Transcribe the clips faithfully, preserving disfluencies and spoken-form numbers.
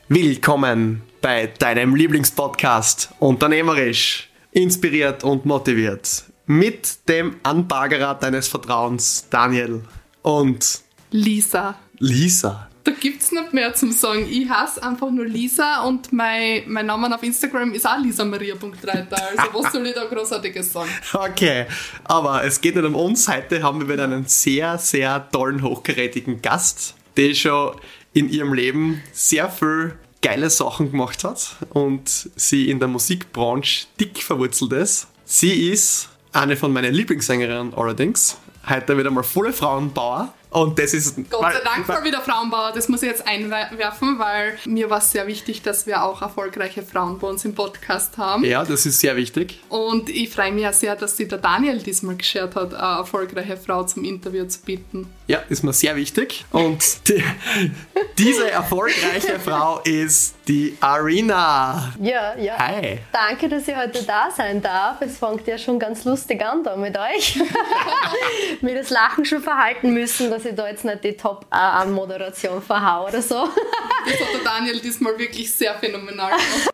Willkommen bei deinem Lieblingspodcast Unternehmerisch, inspiriert und motiviert mit dem Anbaggerer deines Vertrauens Daniel und Lisa. Lisa. Da gibt's nicht mehr zum Sagen. Ich heiße einfach nur Lisa und mein, mein Name auf Instagram ist auch lisamaria punkt reiter. Also was soll ich da Großartiges sagen? Okay, aber es geht nicht um uns. Heute haben wir wieder einen sehr, sehr tollen, hochkarätigen Gast, der schon in ihrem Leben sehr viel geile Sachen gemacht hat und sie in der Musikbranche dick verwurzelt ist. Sie ist eine von meinen Lieblingssängerinnen allerdings. Heute wieder mal volle Frauenbauer. Und das ist... Gott sei Dank mal wieder Frauenbauer, das muss ich jetzt einwerfen, weil mir war es sehr wichtig, dass wir auch erfolgreiche Frauen bei uns im Podcast haben. Ja, das ist sehr wichtig. Und ich freue mich ja sehr, dass sich der Daniel diesmal geschert hat, eine erfolgreiche Frau zum Interview zu bieten. Ja, ist mir sehr wichtig. Und die, diese erfolgreiche Frau ist die Arina. Ja, ja. Hi. Danke, dass ich heute da sein darf. Es fängt ja schon ganz lustig an da mit euch. Mir das Lachen schon verhalten müssen, dass ich da jetzt nicht die Top-Moderation verhau oder so. Das hat der Daniel diesmal wirklich sehr phänomenal gemacht.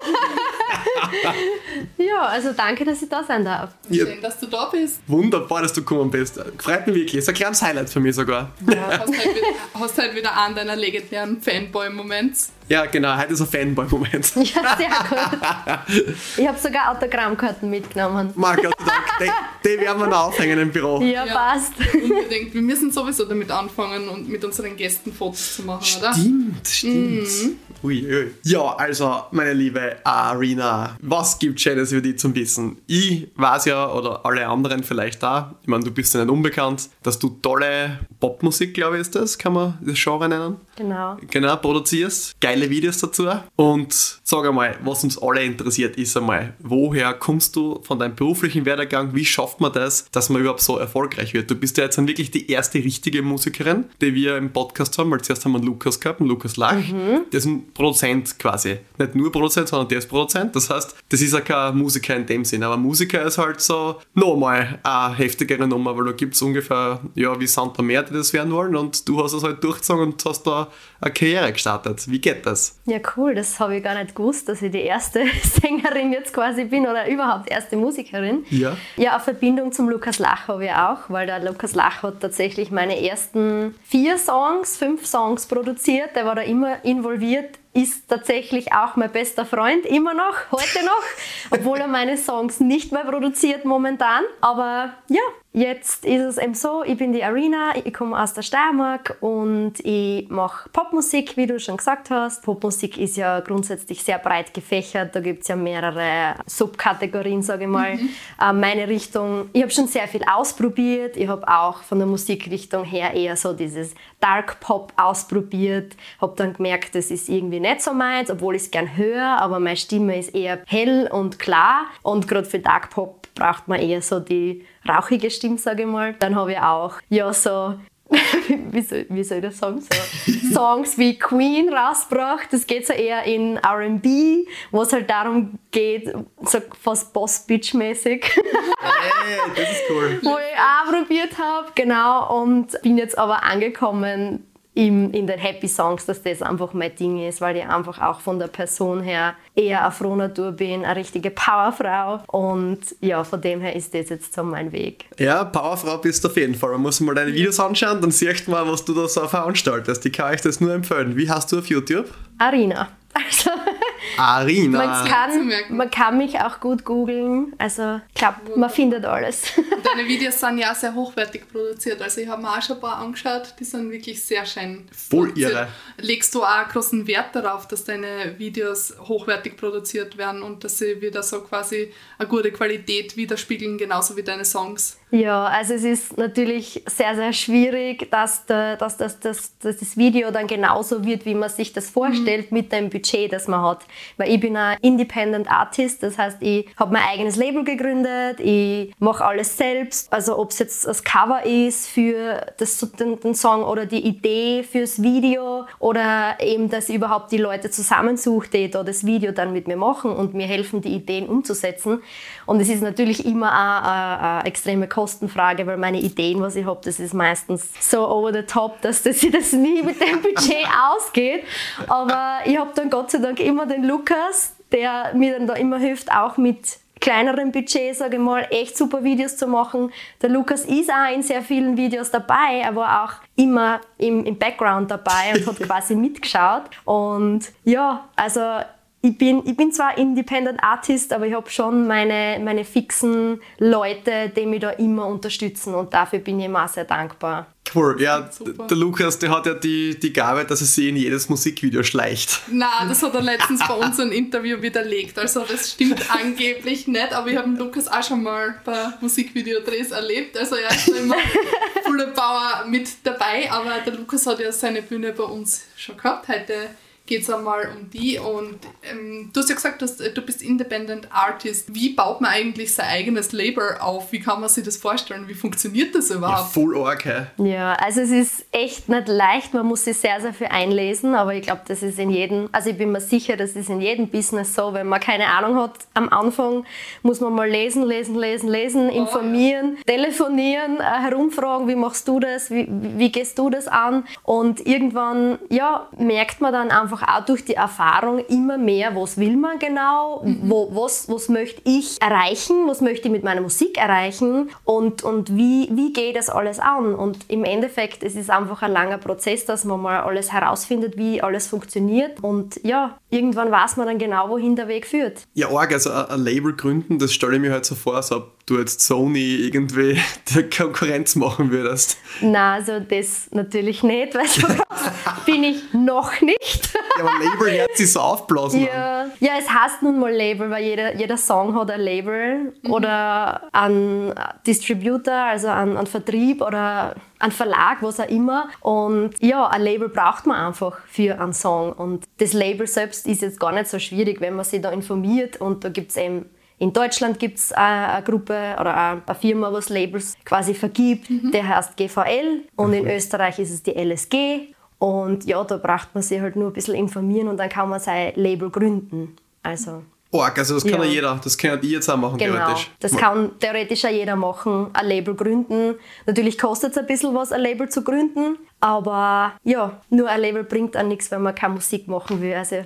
Ja, also danke, dass ich da sein darf. Ja. Schön, dass du da bist. Wunderbar, dass du gekommen bist. Freut mich wirklich. Ist ein kleines Highlight für mich sogar. Ja, hast halt wieder, hast halt wieder einen deiner legendären Fanboy-Moments. Ja, genau. Heute ist ein Fanboy-Moment. Ja, sehr gut. Ich habe sogar Autogrammkarten mitgenommen. Marc, Gott sei Dank. Die, die werden wir noch aufhängen im Büro. Ja, Ja. passt. Unbedingt. Wir müssen sowieso damit anfangen und mit unseren Gästen Fotos zu machen, oder? Stimmt, stimmt. Mhm. Ui, ui. Ja, also, meine liebe Arina, was gibt Schönes für dich zum Wissen? Ich weiß ja, oder alle anderen vielleicht auch, ich meine, du bist ja nicht unbekannt, dass du tolle Popmusik, glaube ich, ist das, kann man das Genre nennen? Genau. Genau, produzierst, geile Videos dazu. Und sag einmal, was uns alle interessiert, ist einmal, woher kommst du von deinem beruflichen Werdegang? Wie schafft man das, dass man überhaupt so erfolgreich wird? Du bist ja jetzt dann wirklich die erste richtige Musikerin, die wir im Podcast haben, weil zuerst haben wir einen Lukas gehabt, einen Lukas Lach. Mhm. Der ist ein Produzent quasi. Nicht nur Produzent, sondern der ist Produzent. Das heißt, das ist ja kein Musiker in dem Sinn, aber Musiker ist halt so nochmal eine heftigere Nummer, weil da gibt es ungefähr, ja, wie Sand am Meer, die das werden wollen, und du hast es halt durchgezogen und hast da eine Karriere gestartet. Wie geht das? Ja, cool. Das habe ich gar nicht gewusst, dass ich die erste Sängerin jetzt quasi bin oder überhaupt erste Musikerin. Ja. Ja, eine Verbindung zum Lukas Lach habe ich auch, weil der Lukas Lach hat tatsächlich meine ersten vier Songs, fünf Songs produziert. Der war da immer involviert. Ist tatsächlich auch mein bester Freund, immer noch, heute noch, obwohl er meine Songs nicht mehr produziert momentan. Aber ja, jetzt ist es eben so, ich bin die Arina, ich komme aus der Steiermark und ich mache Popmusik, wie du schon gesagt hast. Popmusik ist ja grundsätzlich sehr breit gefächert, da gibt es ja mehrere Subkategorien, sage ich mal. Mhm. Äh, meine Richtung, ich habe schon sehr viel ausprobiert, ich habe auch von der Musikrichtung her eher so dieses Dark Pop ausprobiert, habe dann gemerkt, das ist irgendwie nicht so meins, obwohl ich es gern höre, aber meine Stimme ist eher hell und klar und gerade für Dark Pop braucht man eher so die rauchige Stimme, sage ich mal. Dann habe ich auch, ja, so, wie, soll, wie soll ich das sagen, so Songs wie Queen rausgebracht. Das geht so eher in R and B, wo es halt darum geht, so fast Boss-Bitch-mäßig. Hey, das ist cool. Wo ich auch probiert habe, genau, und bin jetzt aber angekommen in, in den Happy Songs, dass das einfach mein Ding ist, weil ich einfach auch von der Person her eher eine Frohnatur bin, eine richtige Powerfrau, und ja, von dem her ist das jetzt so mein Weg. Ja, Powerfrau bist du auf jeden Fall. Man muss mal deine Videos anschauen, dann siehst du mal, was du da so veranstaltest. Ich kann euch das nur empfehlen. Wie heißt du auf YouTube? Arina. Also, Arina. man kann, man kann mich auch gut googeln. Also, ich glaube, man findet alles. Deine Videos sind ja sehr hochwertig produziert. Also ich habe mir auch schon ein paar angeschaut, die sind wirklich sehr schön Voll produziert. irre. Legst du auch großen Wert darauf, dass deine Videos hochwertig produziert werden und dass sie wieder so quasi eine gute Qualität widerspiegeln, genauso wie deine Songs? Ja, also es ist natürlich sehr, sehr schwierig, dass, der, dass, das, dass, dass das Video dann genauso wird, wie man sich das vorstellt, mhm. mit dem Budget, das man hat. Weil ich bin ein Independent Artist, das heißt, ich habe mein eigenes Label gegründet, ich mache alles selbst. Also ob es jetzt das Cover ist für das, den, den Song oder die Idee fürs Video oder eben, dass ich überhaupt die Leute zusammensuche, die da das Video dann mit mir machen und mir helfen, die Ideen umzusetzen. Und es ist natürlich immer eine, eine, eine extreme Kosten Kostenfrage, weil meine Ideen, was ich habe, das ist meistens so over the top, dass das, das nie mit dem Budget ausgeht. Aber ich habe dann Gott sei Dank immer den Lukas, der mir dann da immer hilft, auch mit kleineren Budget, sage ich mal, echt super Videos zu machen. Der Lukas ist auch in sehr vielen Videos dabei, er war auch immer im, im Background dabei und hat quasi mitgeschaut. Und ja, also ich bin, ich bin zwar Independent Artist, aber ich habe schon meine, meine fixen Leute, die mich da immer unterstützen und dafür bin ich immer sehr dankbar. Cool, ja, Super. Der Lukas, der hat ja die, die Gabe, dass er sich in jedes Musikvideo schleicht. Nein, das hat er letztens bei uns im Interview widerlegt. Also das stimmt angeblich nicht, aber ich habe den Lukas auch schon mal bei Musikvideodrehs erlebt. Also er ist da immer volle Power mit dabei, aber der Lukas hat ja seine Bühne bei uns schon gehabt. Heute geht es einmal um die und ähm, du hast ja gesagt, dass, du bist Independent Artist. Wie baut man eigentlich sein eigenes Label auf? Wie kann man sich das vorstellen? Wie funktioniert das Ja, überhaupt? voll arg, hä? Ja, also es ist echt nicht leicht, man muss sich sehr, sehr viel einlesen, aber ich glaube, das ist in jedem, also ich bin mir sicher, das ist in jedem Business so, wenn man keine Ahnung hat am Anfang, muss man mal lesen, lesen, lesen, lesen, informieren, telefonieren, äh, herumfragen, wie machst du das, wie, wie gehst du das an und irgendwann, ja, merkt man dann einfach auch durch die Erfahrung immer mehr, was will man genau, mhm. wo, was, was möchte ich erreichen, was möchte ich mit meiner Musik erreichen und, und wie, wie geht das alles an. Und im Endeffekt, es ist einfach ein langer Prozess, dass man mal alles herausfindet, wie alles funktioniert und ja, irgendwann weiß man dann genau, wohin der Weg führt. Ja, arg, also ein ein Label gründen, das stelle ich mir halt so vor, als ob du jetzt Sony irgendwie der Konkurrenz machen würdest. Nein, also das natürlich nicht, weil so groß bin ich noch nicht. Ja, aber Label hört sich so aufblasen an. Ja, ja, es heißt nun mal Label, weil jeder, jeder Song hat ein Label mhm. oder einen Distributor, also einen, einen Vertrieb oder einen Verlag, was auch immer. Und ja, ein Label braucht man einfach für einen Song. Und das Label selbst ist jetzt gar nicht so schwierig, wenn man sich da informiert. Und da gibt es eben in Deutschland gibt es eine Gruppe oder eine Firma, was Labels quasi vergibt, mhm. der heißt G V L und in Österreich ist es die L S G und ja, da braucht man sich halt nur ein bisschen informieren und dann kann man sein Label gründen. Also, Org, also das kann ja Ja. jeder, das kann ja ich jetzt auch machen, genau, theoretisch. das kann theoretisch auch jeder machen, ein Label gründen. Natürlich kostet es ein bisschen was, ein Label zu gründen, aber ja, nur ein Label bringt auch nichts, wenn man keine Musik machen will. Also,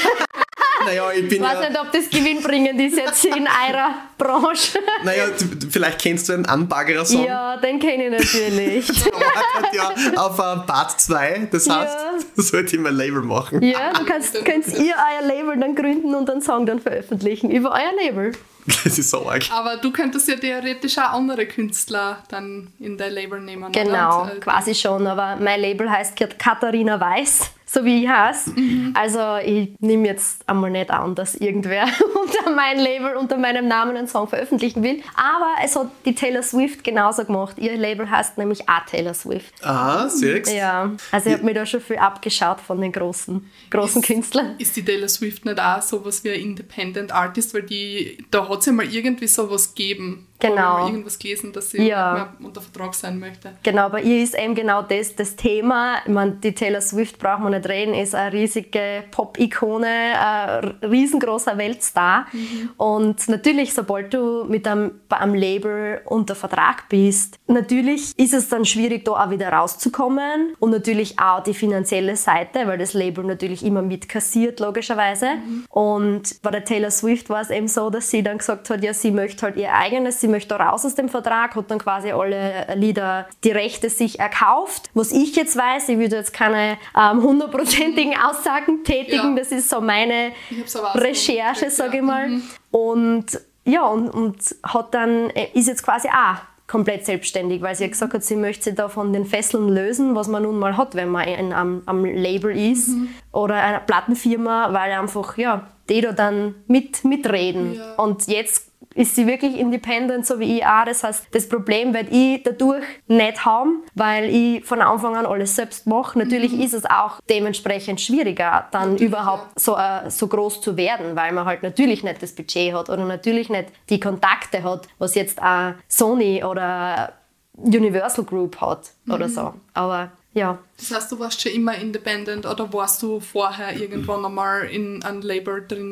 Naja, ich bin ich weiß ja, nicht, ob das gewinnbringend ist jetzt in eurer Branche. naja, du- vielleicht kennst du einen Unbuggerer-Song. Ja, den kenne ich natürlich. Ja, auf uh, Part zwei, das heißt, Ja. du solltest immer ein Label machen. Ja, du kannst, könnt ihr euer Label dann gründen und einen Song dann veröffentlichen über euer Label. Das ist so arg. Aber du könntest ja theoretisch auch andere Künstler dann in dein Label nehmen, Genau, oder? Und, äh, quasi schon, aber mein Label heißt Katharina Weiß, so wie ich heiße. Mhm. Also ich nehme jetzt einmal nicht an, dass irgendwer unter mein Label, unter meinem Namen einen Song veröffentlichen will. Aber es hat die Taylor Swift genauso gemacht. Ihr Label heißt nämlich auch Taylor Swift. Ah, siehst du? Ja, also ich habe mir da schon viel abgeschaut von den großen, großen Ist- Künstlern. Ist die Taylor Swift nicht auch sowas wie ein Independent Artist, weil die, da hat sie mal irgendwie sowas gegeben. Genau. Da habe ich mal irgendwas gelesen, dass sie Ja. nicht mehr unter Vertrag sein möchte. Genau, bei ihr ist eben genau das das Thema. Ich meine, die Taylor Swift, braucht man nicht reden, ist eine riesige Pop-Ikone, ein riesengroßer Weltstar. Mhm. Und natürlich, sobald du mit einem, bei einem Label unter Vertrag bist, natürlich ist es dann schwierig, da auch wieder rauszukommen. Und natürlich auch die finanzielle Seite, weil das Label natürlich immer mitkassiert, logischerweise. Mhm. Und bei der Taylor Swift war es eben so, dass sie dann gesagt hat, ja, sie möchte halt ihr eigenes, sie möchte raus aus dem Vertrag, hat dann quasi alle Lieder, die Rechte sich erkauft. Was ich jetzt weiß, ich würde jetzt keine ähm, hundertprozentigen Aussagen tätigen, Ja. das ist so meine Ich hab's aber auch so Recherche, mitgekriegt, sage ja. ich mal. Mhm. Und ja, und, und hat dann, äh, ist jetzt quasi auch komplett selbstständig, weil sie ja gesagt hat, sie möchte sich da von den Fesseln lösen, was man nun mal hat, wenn man in, am, am Label ist Mhm. oder einer Plattenfirma, weil einfach, ja, die da dann mit, mitreden. Ja. Und jetzt ist sie wirklich independent, so wie ich auch. Das heißt, das Problem werde ich dadurch nicht haben, weil ich von Anfang an alles selbst mache. Natürlich Mhm. ist es auch dementsprechend schwieriger, dann Natürlich, überhaupt ja. so, äh, so groß zu werden, weil man halt natürlich nicht das Budget hat oder natürlich nicht die Kontakte hat, was jetzt auch Sony oder Universal Group hat oder Mhm. so. Aber ja. Das heißt, du warst schon immer independent oder warst du vorher irgendwann einmal in einem Label drinnen?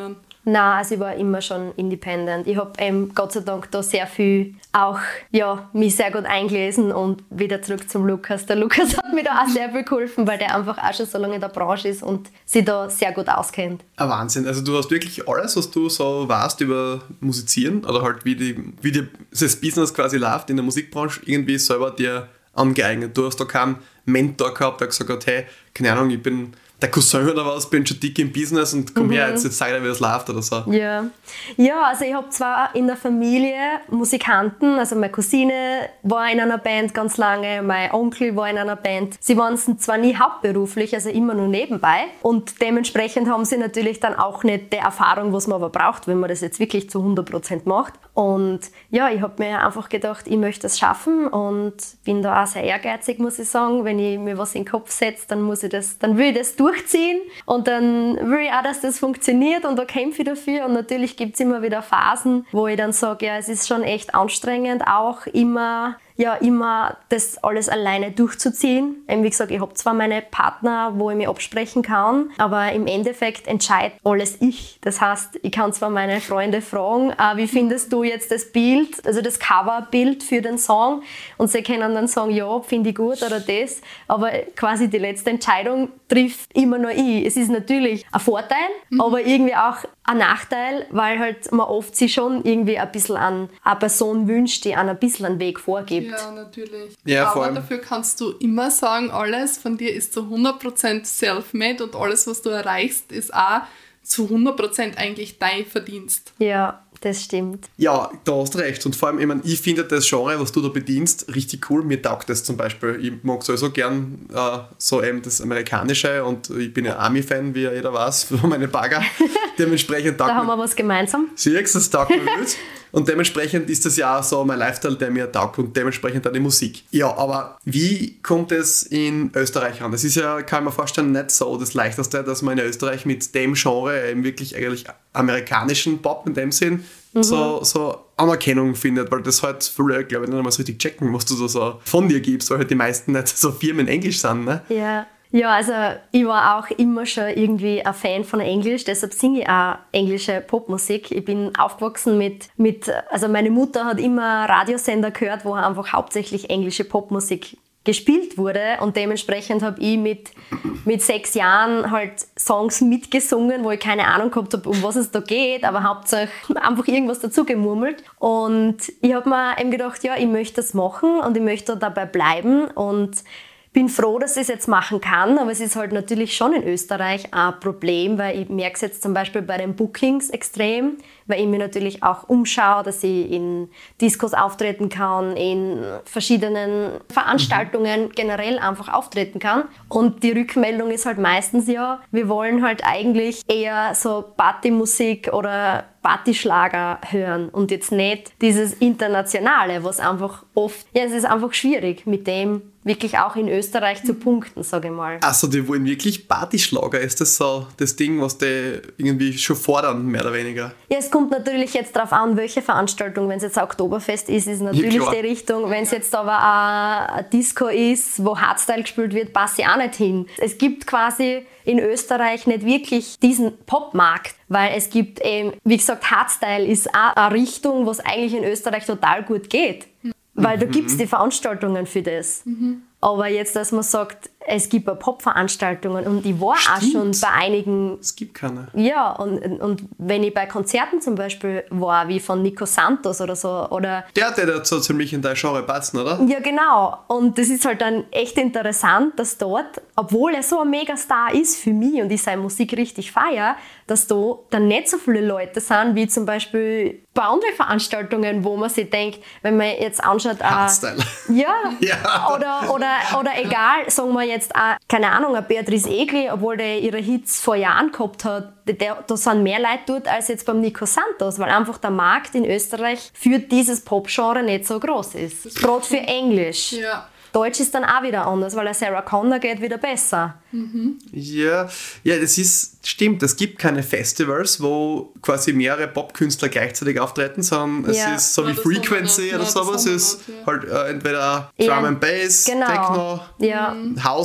Nein, also ich war immer schon independent. Ich habe ähm, Gott sei Dank da sehr viel auch, ja, mich sehr gut eingelesen und wieder zurück zum Lukas. Der Lukas hat mir da auch sehr viel geholfen, weil der einfach auch schon so lange in der Branche ist und sich da sehr gut auskennt. Ein Wahnsinn. Also du hast wirklich alles, was du so weißt über Musizieren oder halt wie, die, wie die, das Business quasi läuft in der Musikbranche, irgendwie selber dir angeeignet. Du hast da keinen Mentor gehabt, der gesagt hat, hey, keine Ahnung, ich bin der Cousin oder was, bin schon dick im Business und komm mhm. her, jetzt, jetzt zeig dir, wie das läuft oder so. Ja, ja, also ich habe zwar in der Familie Musikanten, also meine Cousine war in einer Band ganz lange, mein Onkel war in einer Band. Sie waren zwar nie hauptberuflich, also immer nur nebenbei und dementsprechend haben sie natürlich dann auch nicht die Erfahrung, was man aber braucht, wenn man das jetzt wirklich zu hundert Prozent macht. Und ja, ich habe mir einfach gedacht, ich möchte das schaffen und bin da auch sehr ehrgeizig, muss ich sagen. Wenn ich mir was in den Kopf setze, dann muss ich das, dann will ich das durchziehen und dann will ich auch, dass das funktioniert und da kämpfe ich dafür. Und natürlich gibt es immer wieder Phasen, wo ich dann sage, ja, es ist schon echt anstrengend, auch immer ja, immer das alles alleine durchzuziehen. Wie gesagt, ich habe zwar meine Partner, wo ich mich absprechen kann, aber im Endeffekt entscheidet alles ich. Das heißt, ich kann zwar meine Freunde fragen, äh, wie findest du jetzt das Bild, also das Coverbild für den Song, und sie können dann sagen, ja, finde ich gut oder das, aber quasi die letzte Entscheidung trifft immer nur ich. Es ist natürlich ein Vorteil, mhm. aber irgendwie auch ein Nachteil, weil halt man oft sich schon irgendwie ein bisschen an eine Person wünscht, die einen ein bisschen einen Weg vorgibt. Ja, natürlich. Ja, aber dafür kannst du immer sagen, alles von dir ist zu hundert Prozent self-made und alles, was du erreichst, ist auch zu hundert Prozent eigentlich dein Verdienst. Ja, das stimmt. Ja, da hast du recht. Und vor allem, ich, mein, ich finde das Genre, was du da bedienst, richtig cool. Mir taugt das zum Beispiel. Ich mag sowieso gern äh, so eben das Amerikanische und ich bin ja Army-Fan, wie ja jeder weiß, für meine Bagger. Dementsprechend taugt Da haben wir was gemeinsam. Siehst du, das taugt mir gut. Und dementsprechend ist das ja auch so mein Lifestyle, der mir taugt und dementsprechend auch die Musik. Ja, aber wie kommt es in Österreich an? Das ist ja, kann ich mir vorstellen, nicht so das Leichteste, dass man in Österreich mit dem Genre eben wirklich eigentlich amerikanischen Pop in dem Sinn mhm. so, so Anerkennung findet, weil das halt viele, glaube ich, nicht einmal so richtig checken, was du da so von dir gibst, weil halt die meisten nicht so Firmen Englisch sind, ne? Ja. Ja, also ich war auch immer schon irgendwie ein Fan von Englisch, deshalb singe ich auch englische Popmusik. Ich bin aufgewachsen mit, mit, also meine Mutter hat immer Radiosender gehört, wo einfach hauptsächlich englische Popmusik gespielt wurde und dementsprechend habe ich mit, mit sechs Jahren halt Songs mitgesungen, wo ich keine Ahnung gehabt habe, um was es da geht, aber hauptsächlich einfach irgendwas dazu gemurmelt. Und ich habe mir eben gedacht, ja, ich möchte das machen und ich möchte dabei bleiben und bin froh, dass ich es jetzt machen kann, aber es ist halt natürlich schon in Österreich ein Problem, weil ich merke es jetzt zum Beispiel bei den Bookings extrem, weil ich mir natürlich auch umschaue, dass ich in Discos auftreten kann, in verschiedenen Veranstaltungen generell einfach auftreten kann. Und die Rückmeldung ist halt meistens, ja, wir wollen halt eigentlich eher so Partymusik oder Partyschlager hören und jetzt nicht dieses Internationale, was einfach oft, ja, es ist einfach schwierig, mit dem wirklich auch in Österreich zu punkten, sage ich mal. Also die wollen wirklich Partyschlager? Ist das so das Ding, was die irgendwie schon fordern, mehr oder weniger? Ja, es kommt natürlich jetzt darauf an, welche Veranstaltung. Wenn es jetzt ein Oktoberfest ist, ist natürlich ja, die Richtung. Wenn es jetzt aber ein Disco ist, wo Hardstyle gespielt wird, passe ich auch nicht hin. Es gibt quasi in Österreich nicht wirklich diesen Popmarkt, weil es gibt eben, wie gesagt, Hardstyle ist auch eine Richtung, was eigentlich in Österreich total gut geht. Weil da gibt es die Veranstaltungen für das. Mhm. Aber jetzt, dass man sagt, es gibt auch Pop-Veranstaltungen und ich war Stimmt. auch schon bei einigen... Es gibt keine. Ja, und, und wenn ich bei Konzerten zum Beispiel war, wie von Nico Santos oder so, oder... Der hat ja so ziemlich in dein Genre passen, oder? Ja, genau. Und das ist halt dann echt interessant, dass dort, obwohl er so ein Megastar ist für mich und ich seine Musik richtig feiere, dass da dann nicht so viele Leute sind, wie zum Beispiel bei anderen Veranstaltungen, wo man sich denkt, wenn man jetzt anschaut... Hardstyle. Äh, ja, ja. Oder, oder, oder egal, sagen wir jetzt auch, keine Ahnung, eine Beatrice Egli, obwohl der ihre Hits vor Jahren gehabt hat, der, da sind mehr Leute dort als jetzt beim Nico Santos, weil einfach der Markt in Österreich für dieses Pop-Genre nicht so groß ist. Gerade für Englisch. Ja. Deutsch ist dann auch wieder anders, weil der Sarah Connor geht wieder besser. Mhm. Ja, ja, das ist, stimmt, es gibt keine Festivals, wo quasi mehrere Popkünstler gleichzeitig auftreten, sondern es ja. ist so wie ja, Frequency oder, oder ja, sowas, ist ja. halt äh, entweder Drum ja, and Bass, genau. Techno, ja. House.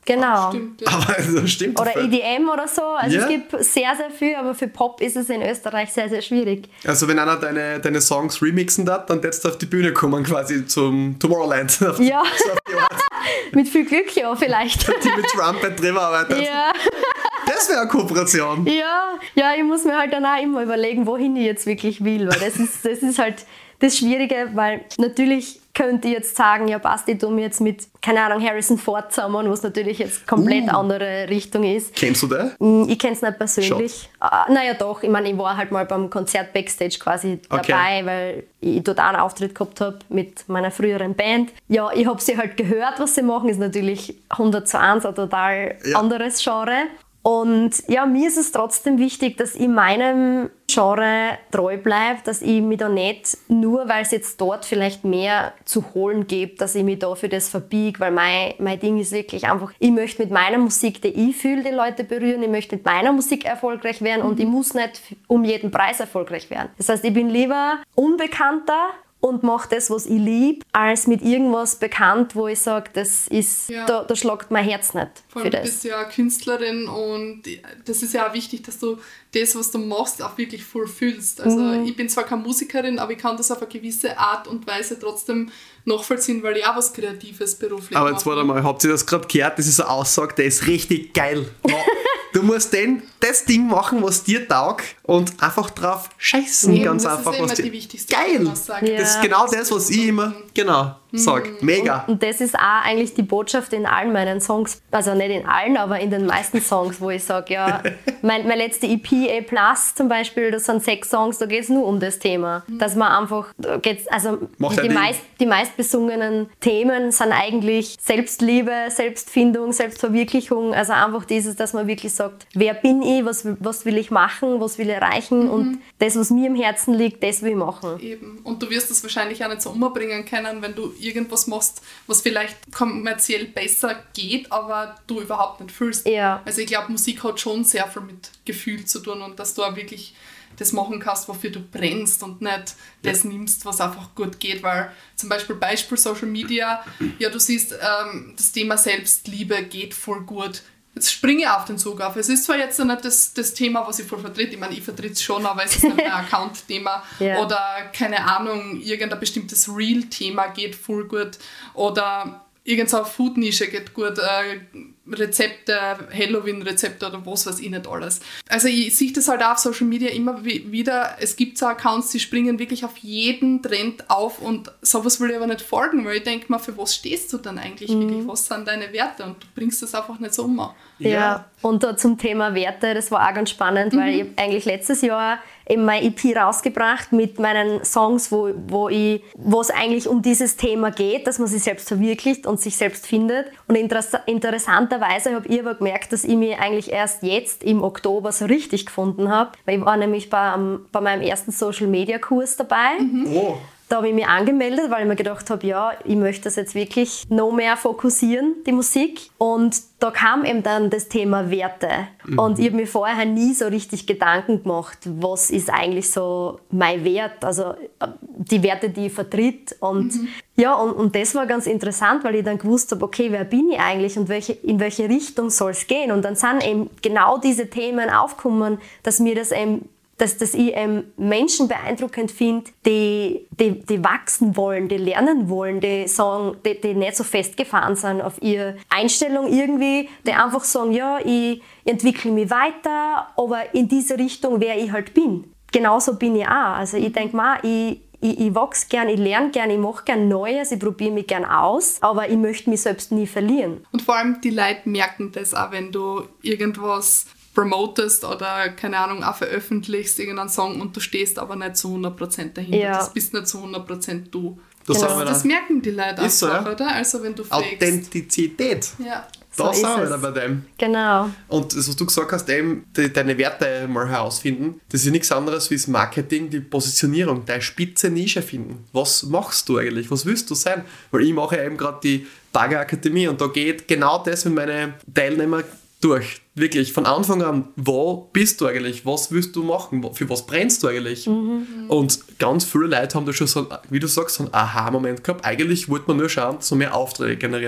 Genau. Stimmt, ja. Aber das stimmt. Oder voll. E D M oder so. Also Ja. es gibt sehr, sehr viel, aber für Pop ist es in Österreich sehr, sehr schwierig. Also wenn einer deine, deine Songs remixen hat, dann darfst du auf die Bühne kommen, quasi zum Tomorrowland. Auf die, Ja. so auf die Art, Mit viel Glück, ja, vielleicht. die mit Trumpet drüber arbeitet. Ja. Das wäre eine Kooperation. Ja, ja, ich muss mir halt dann auch immer überlegen, wohin ich jetzt wirklich will, weil das ist, das ist halt das Schwierige, weil natürlich könnte ich jetzt sagen, ja passt, ich tue mir jetzt mit, keine Ahnung, Harrison Ford zusammen, was natürlich jetzt komplett Uh. andere Richtung ist. Kennst du den? Mm, Ich kenne es nicht persönlich. Ah, naja doch, ich meine, ich war halt mal beim Konzert Backstage quasi Okay. dabei, weil ich dort auch einen Auftritt gehabt habe mit meiner früheren Band. Ja, ich habe sie halt gehört, was sie machen, ist natürlich hundert zu eins ein total Ja. anderes Genre. Und ja, mir ist es trotzdem wichtig, dass ich meinem Genre treu bleibe, dass ich mich da nicht, nur weil es jetzt dort vielleicht mehr zu holen gibt, dass ich mich da für das verbiege, weil mein, mein Ding ist wirklich einfach, ich möchte mit meiner Musik, die ich fühle, die Leute berühren, ich möchte mit meiner Musik erfolgreich werden und ich muss nicht um jeden Preis erfolgreich werden. Das heißt, ich bin lieber unbekannter und mache das, was ich liebe, als mit irgendwas bekannt, wo ich sage, das ist, Ja. da, da schlagt mein Herz nicht Vor für allem, du das. bist ja Künstlerin und das ist ja auch wichtig, dass du das, was du machst, auch wirklich voll fühlst. Also Mhm. ich bin zwar keine Musikerin, aber ich kann das auf eine gewisse Art und Weise trotzdem nachvollziehen, weil ich auch was Kreatives beruflich Aber mache. jetzt warte mal, habt ihr das gerade gehört? Das ist eine Aussage, der ist richtig geil. Du musst den, das Ding machen, was dir taugt und einfach drauf scheißen. Eben, ganz das einfach. ist immer was die dir wichtigste geil. Aussage. Ja. Das ist genau das, was ich immer genau sage. Mega. Und das ist auch eigentlich die Botschaft in allen meinen Songs, also nicht in allen, aber in den meisten Songs, wo ich sage, ja, mein, meine letzte E P, A Plus zum Beispiel, das sind sechs Songs, da geht es nur um das Thema. Dass man einfach, da geht's, also Macht die, ein die, Ding. meist, die meistbesungenen Themen sind eigentlich Selbstliebe, Selbstfindung, Selbstverwirklichung, also einfach dieses, dass man wirklich sagt, wer bin ich, was, was will ich machen, was will ich erreichen und das, was mir im Herzen liegt, das will ich machen. Eben. Und du wirst es wahrscheinlich auch nicht so umbringen können, wenn du irgendwas machst, was vielleicht kommerziell besser geht, aber du überhaupt nicht fühlst. Ja. Also ich glaube, Musik hat schon sehr viel mit Gefühl zu tun und dass du auch wirklich das machen kannst, wofür du brennst und nicht das nimmst, was einfach gut geht, weil zum Beispiel Beispiel Social Media, ja du siehst, ähm, das Thema Selbstliebe geht voll gut. Jetzt springe ich auf den Zug auf. Es ist zwar jetzt nicht das, das Thema, was ich voll vertrete, ich meine, ich vertrete es schon, aber es ist nicht mein Account-Thema Ja. oder keine Ahnung, irgendein bestimmtes Reel-Thema geht voll gut oder irgendeine Food-Nische geht gut, äh, Rezepte, Halloween-Rezepte oder was weiß ich nicht alles. Also ich sehe das halt auch auf Social Media immer wie, wieder, es gibt so Accounts, die springen wirklich auf jeden Trend auf und sowas will ich aber nicht folgen, weil ich denke mir, für was stehst du dann eigentlich wirklich, was sind deine Werte und du bringst das einfach nicht so um. Ja, und da zum Thema Werte, das war auch ganz spannend, weil ich hab eigentlich letztes Jahr eben mein E P rausgebracht mit meinen Songs, wo, wo ich, wo es eigentlich um dieses Thema geht, dass man sich selbst verwirklicht und sich selbst findet. Und interess- interessanterweise habe ich aber gemerkt, dass ich mich eigentlich erst jetzt im Oktober so richtig gefunden habe, weil ich war nämlich bei, um, bei meinem ersten Social-Media-Kurs dabei. Oh. Da habe ich mich angemeldet, weil ich mir gedacht habe, ja, ich möchte das jetzt wirklich noch mehr fokussieren, die Musik. Und da kam eben dann das Thema Werte. Mhm. Und ich habe mir vorher nie so richtig Gedanken gemacht, was ist eigentlich so mein Wert, also die Werte, die ich vertritt. Und mhm. ja, und, und das war ganz interessant, weil ich dann gewusst habe, okay, wer bin ich eigentlich und welche, in welche Richtung soll es gehen? Und dann sind eben genau diese Themen aufgekommen, dass mir das eben dass, dass ich ähm, Menschen beeindruckend finde, die, die, die wachsen wollen, die lernen wollen, die, sagen, die, die nicht so festgefahren sind auf ihre Einstellung irgendwie, die einfach sagen, ja, ich entwickle mich weiter, aber in diese Richtung, wer ich halt bin. Genauso bin ich auch. Also ich denke mal, ich, ich, ich wachse gern, ich lerne gern, ich mache gern Neues, ich probiere mich gern aus, aber ich möchte mich selbst nie verlieren. Und vor allem die Leute merken das auch, wenn du irgendwas promotest oder, keine Ahnung, auch veröffentlichst, irgendeinen Song und du stehst aber nicht zu hundert Prozent dahinter. Ja. Das bist nicht zu hundert Prozent du. Das, Genau. sagen wir Das dann. merken die Leute Ist so, einfach, ja. oder? Also wenn du fakest. Authentizität. Ja. So Das ist sind wir es. wieder bei dem. Genau. Und das, was du gesagt hast, eben die, deine Werte mal herausfinden, das ist nichts anderes wie das Marketing, die Positionierung, deine spitze Nische finden. Was machst du eigentlich? Was willst du sein? Weil ich mache ja eben gerade die Bagger Akademie und da geht genau das mit meinen Teilnehmern durch. Wirklich, von Anfang an, wo bist du eigentlich? Was willst du machen? Für was brennst du eigentlich? Mhm. Und ganz viele Leute haben da schon so, wie du sagst, so einen Aha-Moment gehabt. Eigentlich wollte man nur schauen, so mehr Aufträge generieren.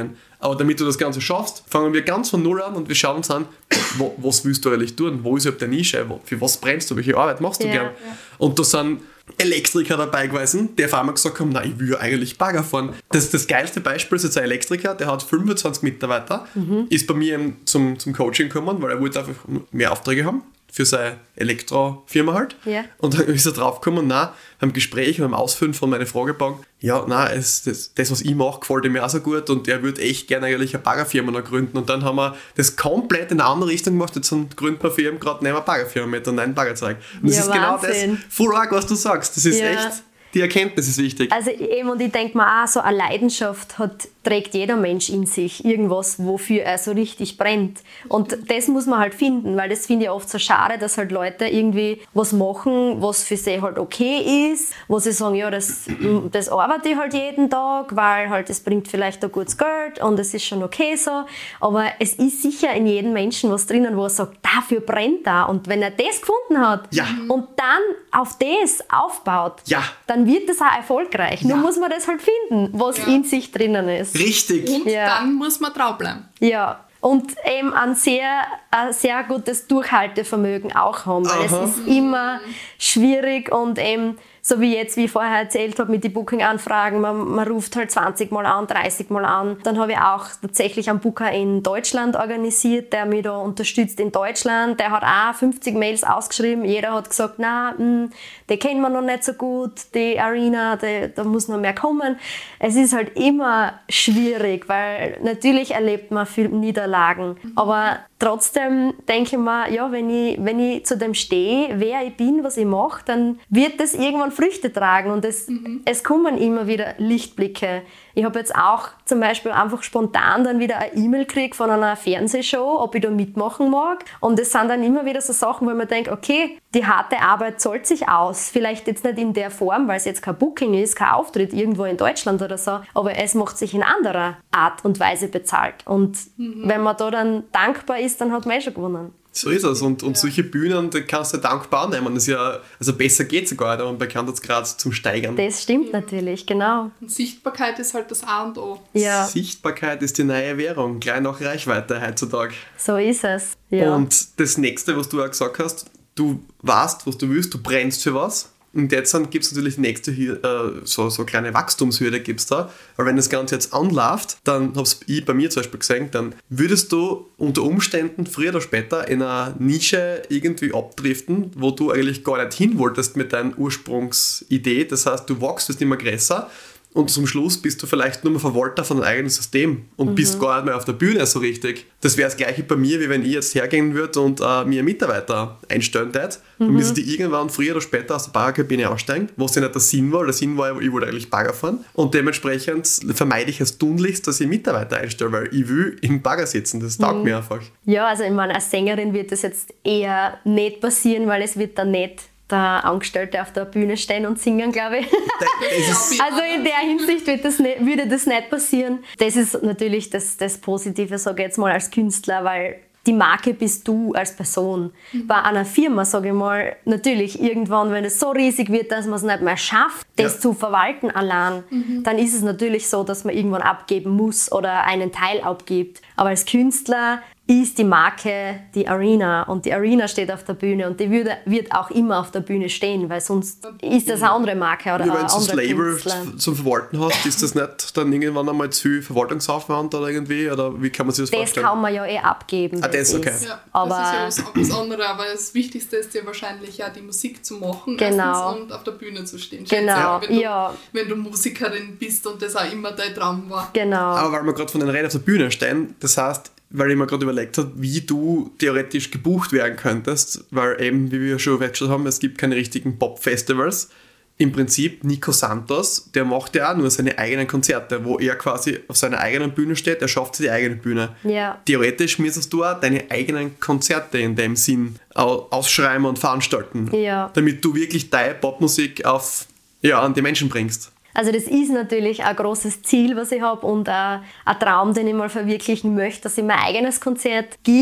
Aber damit du das Ganze schaffst, fangen wir ganz von Null an und wir schauen uns an, wo, was willst du eigentlich tun? Wo ist überhaupt deine Nische? Wo, für was brennst du? Welche Arbeit machst du Ja, gern? ja. Und da sind Elektriker dabei gewesen, die auf einmal gesagt haben, nein, ich will eigentlich Bagger fahren. Das, das geilste Beispiel ist jetzt ein Elektriker, der hat fünfundzwanzig Mitarbeiter, mhm. ist bei mir zum, zum Coaching gekommen, weil er wollte einfach mehr Aufträge haben für seine Elektrofirma halt. Ja. Und dann ist er draufgekommen, nein, beim Gespräch und beim Ausfüllen von meinen Fragebogen, ja, nein, es, das, das, was ich mache, gefällt ihm auch so gut und er würde echt gerne eigentlich eine Baggerfirma noch gründen. Und dann haben wir das komplett in eine andere Richtung gemacht. Jetzt gründen wir für ihn gerade eine Baggerfirma mit einem neuen Baggerzeug. Und das Ja, ist genau Wahnsinn. das, voll arg, was du sagst. Das ist Ja. echt, die Erkenntnis ist wichtig. Also eben, und ich denke mir auch, so eine Leidenschaft hat, trägt jeder Mensch in sich. Irgendwas, wofür er so richtig brennt. Und das muss man halt finden, weil das finde ich oft so schade, dass halt Leute irgendwie was machen, was für sie halt okay ist, wo sie sagen, ja, das, das arbeite ich halt jeden Tag, weil halt das bringt vielleicht ein gutes Geld und es ist schon okay so. Aber es ist sicher in jedem Menschen was drinnen, wo er sagt, dafür brennt er. Und wenn er das gefunden hat Ja. und dann auf das aufbaut, Ja. dann wird das auch erfolgreich. Nur Ja. muss man das halt finden, was Ja. in sich drinnen ist. Richtig. Und Ja. dann muss man dranbleiben. Ja. Und eben ein sehr, ein sehr gutes Durchhaltevermögen auch haben, weil Aha. es ist immer schwierig und eben, so wie jetzt, wie ich vorher erzählt habe, mit den Booking-Anfragen, man, man ruft halt zwanzig Mal an, dreißig Mal an. Dann habe ich auch tatsächlich einen Booker in Deutschland organisiert, der mich da unterstützt in Deutschland. Der hat auch fünfzig Mails ausgeschrieben. Jeder hat gesagt, nein, die kennen wir noch nicht so gut, die Arena, die, da muss noch mehr kommen. Es ist halt immer schwierig, weil natürlich erlebt man viele Niederlagen. Aber trotzdem denke ich mir, ja, wenn ich, wenn ich zu dem stehe, wer ich bin, was ich mache, dann wird das irgendwann Früchte tragen und es, mhm. es kommen immer wieder Lichtblicke. Ich habe jetzt auch zum Beispiel einfach spontan dann wieder eine E-Mail gekriegt von einer Fernsehshow, ob ich da mitmachen mag. Und es sind dann immer wieder so Sachen, wo ich mir denke, okay, die harte Arbeit zahlt sich aus. Vielleicht jetzt nicht in der Form, weil es jetzt kein Booking ist, kein Auftritt irgendwo in Deutschland oder so, aber es macht sich in anderer Art und Weise bezahlt. Und mhm. wenn man da dann dankbar ist, dann hat man eh schon gewonnen. So ist es. Und, und Ja. solche Bühnen, da kannst du dankbar nehmen. Das ist ja, also besser geht es sogar, aber man kann das gerade zum Steigern. Das stimmt natürlich, genau. Und Sichtbarkeit ist halt das A und O. Ja, Sichtbarkeit ist die neue Währung, gleich nach Reichweite heutzutage. so ist es. Ja. Und das nächste, was du auch gesagt hast, du weißt, was du willst, du brennst für was. Und jetzt gibt es natürlich die nächste, äh, so, so kleine Wachstumshürde gibt's da. Aber wenn das Ganze jetzt anläuft, dann habe ich bei mir zum Beispiel gesehen, dann würdest du unter Umständen früher oder später in einer Nische irgendwie abdriften, wo du eigentlich gar nicht hin wolltest mit deiner Ursprungsidee. Das heißt, du wachst, wirst immer größer. Und zum Schluss bist du vielleicht nur mehr Verwalter von deinem eigenen System und mhm. bist gar nicht mehr auf der Bühne so richtig. Das wäre das Gleiche bei mir, wie wenn ich jetzt hergehen würde und äh, mir einen Mitarbeiter einstellen würde. Mhm. Und müsste die irgendwann früher oder später aus der Baggerkabine aussteigen, was ja nicht der Sinn war. Der Sinn war, ich wollte eigentlich Bagger fahren. Und dementsprechend vermeide ich es tunlichst, dass ich Mitarbeiter einstelle, weil ich will im Bagger sitzen. Das taugt Mhm. mir einfach. Ja, also ich meine, als Sängerin wird das jetzt eher nicht passieren, weil es wird dann nicht der Angestellte auf der Bühne stehen und singen, glaube ich. Das ist, Also in der Hinsicht wird das nicht, würde das nicht passieren. Das ist natürlich das, das Positive, sage ich jetzt mal, als Künstler, weil die Marke bist du als Person. Mhm. Bei einer Firma, sage ich mal, natürlich irgendwann, wenn es so riesig wird, dass man es nicht mehr schafft, das Ja. zu verwalten allein, mhm. dann ist es natürlich so, dass man irgendwann abgeben muss oder einen Teil abgibt. Aber als Künstler ist die Marke die Arena und die Arena steht auf der Bühne und die würde, wird auch immer auf der Bühne stehen, weil sonst ist das eine andere Marke oder ja, ein wenn du das anderer Label Künstler. zum Verwalten hast, ist das nicht dann irgendwann einmal zu viel Verwaltungsaufwand oder irgendwie? Oder wie kann man sich das, Das vorstellen? kann man ja eh abgeben. Ah, das, okay. Ja, Aber- das ist ja was, was anderes, aber das Wichtigste ist ja wahrscheinlich ja die Musik zu machen Genau. erstens und auf der Bühne zu stehen. Genau, Schätze ich, wenn, ja. du, wenn du Musikerin bist und das auch immer dein Traum war. Genau. Aber weil wir gerade von den Reden auf der Bühne stehen, das heißt, weil ich mir gerade überlegt habe, wie du theoretisch gebucht werden könntest, weil eben, wie wir schon festgestellt haben, es gibt keine richtigen Pop-Festivals. Im Prinzip, Nico Santos, der macht ja auch nur seine eigenen Konzerte, wo er quasi auf seiner eigenen Bühne steht, er schafft sich die eigene Bühne. Ja. Theoretisch müsstest du auch deine eigenen Konzerte in dem Sinn au- ausschreiben und veranstalten, Ja. damit du wirklich deine Popmusik auf, ja, an die Menschen bringst. Also das ist natürlich ein großes Ziel, was ich habe und ein, ein Traum, den ich mal verwirklichen möchte, dass ich mein eigenes Konzert gebe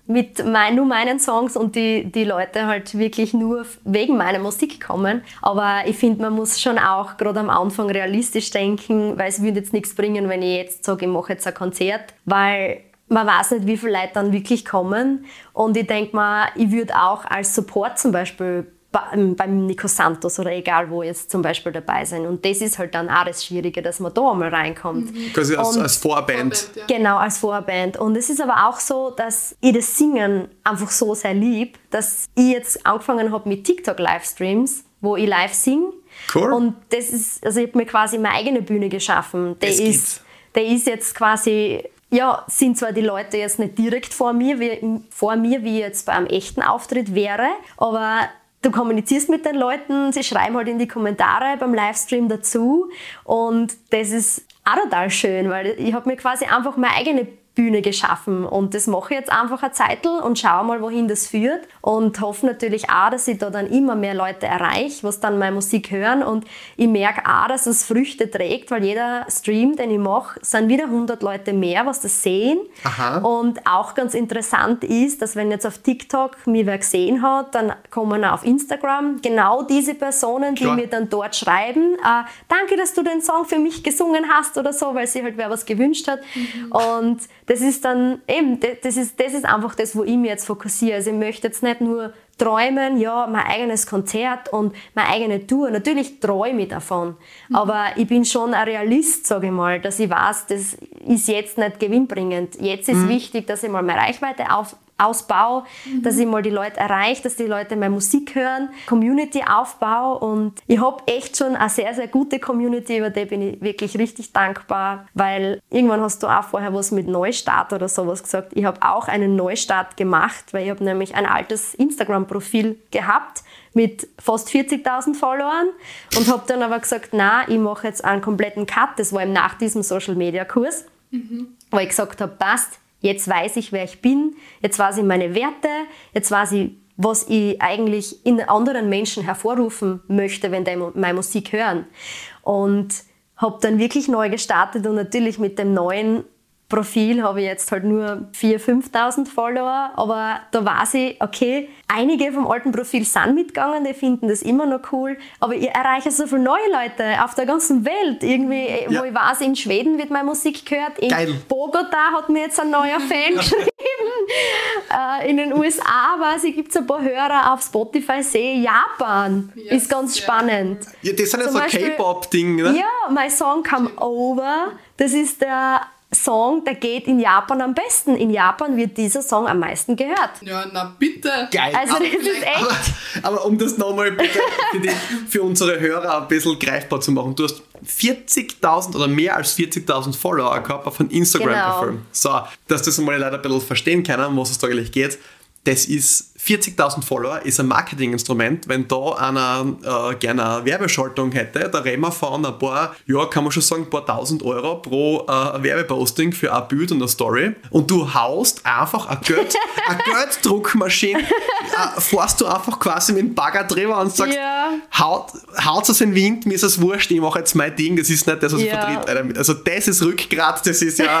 mit mein, nur meinen Songs und die, die Leute halt wirklich nur wegen meiner Musik kommen. Aber ich finde, man muss schon auch gerade am Anfang realistisch denken, weil es würde jetzt nichts bringen, wenn ich jetzt sage, ich mache jetzt ein Konzert, weil man weiß nicht, wie viele Leute dann wirklich kommen. Und ich denke mal, ich würde auch als Support zum Beispiel beim Nico Santos oder egal wo jetzt zum Beispiel dabei sein. Und das ist halt dann auch das Schwierige, dass man da einmal reinkommt. Mhm. Quasi als, als Vorband. Vorband ja. Genau, als Vorband. Und es ist aber auch so, dass ich das Singen einfach so sehr lieb, dass ich jetzt angefangen habe mit TikTok-Livestreams, wo ich live singe. Cool. Und das ist, also ich habe mir quasi meine eigene Bühne geschaffen. Der Es ist, der ist jetzt quasi... Ja, sind zwar die Leute jetzt nicht direkt vor mir, wie, vor mir, wie jetzt bei einem echten Auftritt wäre, aber du kommunizierst mit den Leuten, sie schreiben halt in die Kommentare beim Livestream dazu und das ist auch total schön, weil ich habe mir quasi einfach meine eigene Bühne geschaffen und das mache ich jetzt einfach eine Zeitl und schaue mal, wohin das führt und hoffe natürlich auch, dass ich da dann immer mehr Leute erreiche, was dann meine Musik hören und ich merke auch, dass es Früchte trägt, weil jeder Stream, den ich mache, sind wieder hundert Leute mehr, was das sehen. Aha. Und auch ganz interessant ist, dass wenn jetzt auf TikTok mir wer gesehen hat, dann kommen auf Instagram genau diese Personen, die Klar. mir dann dort schreiben, äh, danke, dass du den Song für mich gesungen hast oder so, weil sich halt wer was gewünscht hat. Mhm. Und das ist dann eben, das ist, das ist einfach das, wo ich mich jetzt fokussiere. Also ich möchte jetzt nicht nur träumen, ja, mein eigenes Konzert und meine eigene Tour. Natürlich träume ich davon, mhm. aber ich bin schon ein Realist, sage ich mal, dass ich weiß, das ist jetzt nicht gewinnbringend. Jetzt ist mhm. wichtig, dass ich mal meine Reichweite auf, ausbaue, mhm. dass ich mal die Leute erreiche, dass die Leute meine Musik hören, Community aufbaue und ich habe echt schon eine sehr, sehr gute Community, über die bin ich wirklich richtig dankbar, weil irgendwann hast du auch vorher was mit Neustart oder sowas gesagt. Ich habe auch einen Neustart gemacht, weil ich habe nämlich ein altes Instagram-Profil gehabt mit fast vierzigtausend Followern und habe dann aber gesagt, nein, ich mache jetzt einen kompletten Cut, das war eben nach diesem Social-Media-Kurs, mhm. wo ich gesagt habe, passt, jetzt weiß ich, wer ich bin, jetzt weiß ich meine Werte, jetzt weiß ich, was ich eigentlich in anderen Menschen hervorrufen möchte, wenn die meine Musik hören. Und habe dann wirklich neu gestartet und natürlich mit dem neuen Profil habe ich jetzt halt nur viertausend, fünftausend Follower, aber da weiß ich, okay, einige vom alten Profil sind mitgegangen, die finden das immer noch cool, aber ich erreiche so viele neue Leute auf der ganzen Welt, irgendwie, ja. wo ich weiß, in Schweden wird meine Musik gehört, in Geil. Bogota hat mir jetzt ein neuer Fan geschrieben, äh, in den U S A weiß ich, gibt es ein paar Hörer auf Spotify, sehe Japan, yes, ist ganz spannend. Ja, das sind ja Zum so K-Pop-Ding, ne? Ja, My Song Come Over, das ist der Song, der geht in Japan am besten. In Japan wird dieser Song am meisten gehört. Ja, na bitte. Geil. Also das ist echt... Aber, aber um das nochmal bitte für, die, für unsere Hörer ein bisschen greifbar zu machen. Du hast vierzigtausend oder mehr als vierzigtausend Follower gehabt auf einem Instagram-Profil. Genau. So, dass das mal Leute ein bisschen verstehen können, um was es da eigentlich geht. Das ist vierzigtausend Follower, ist ein Marketinginstrument. Wenn da einer äh, gerne eine Werbeschaltung hätte, da reden wir von ein paar, ja, kann man schon sagen, ein paar tausend Euro pro äh, Werbeposting für ein Bild und eine Story. Und du haust einfach eine, Geld, eine Gelddruckmaschine, äh, fährst du einfach quasi mit dem Bagger drüber und sagst, Ja. haut, haut es in den Wind, mir ist es wurscht, ich mache jetzt mein Ding, das ist nicht das, was ich Ja. vertritt. Alter. Also das ist Rückgrat, das ist ja,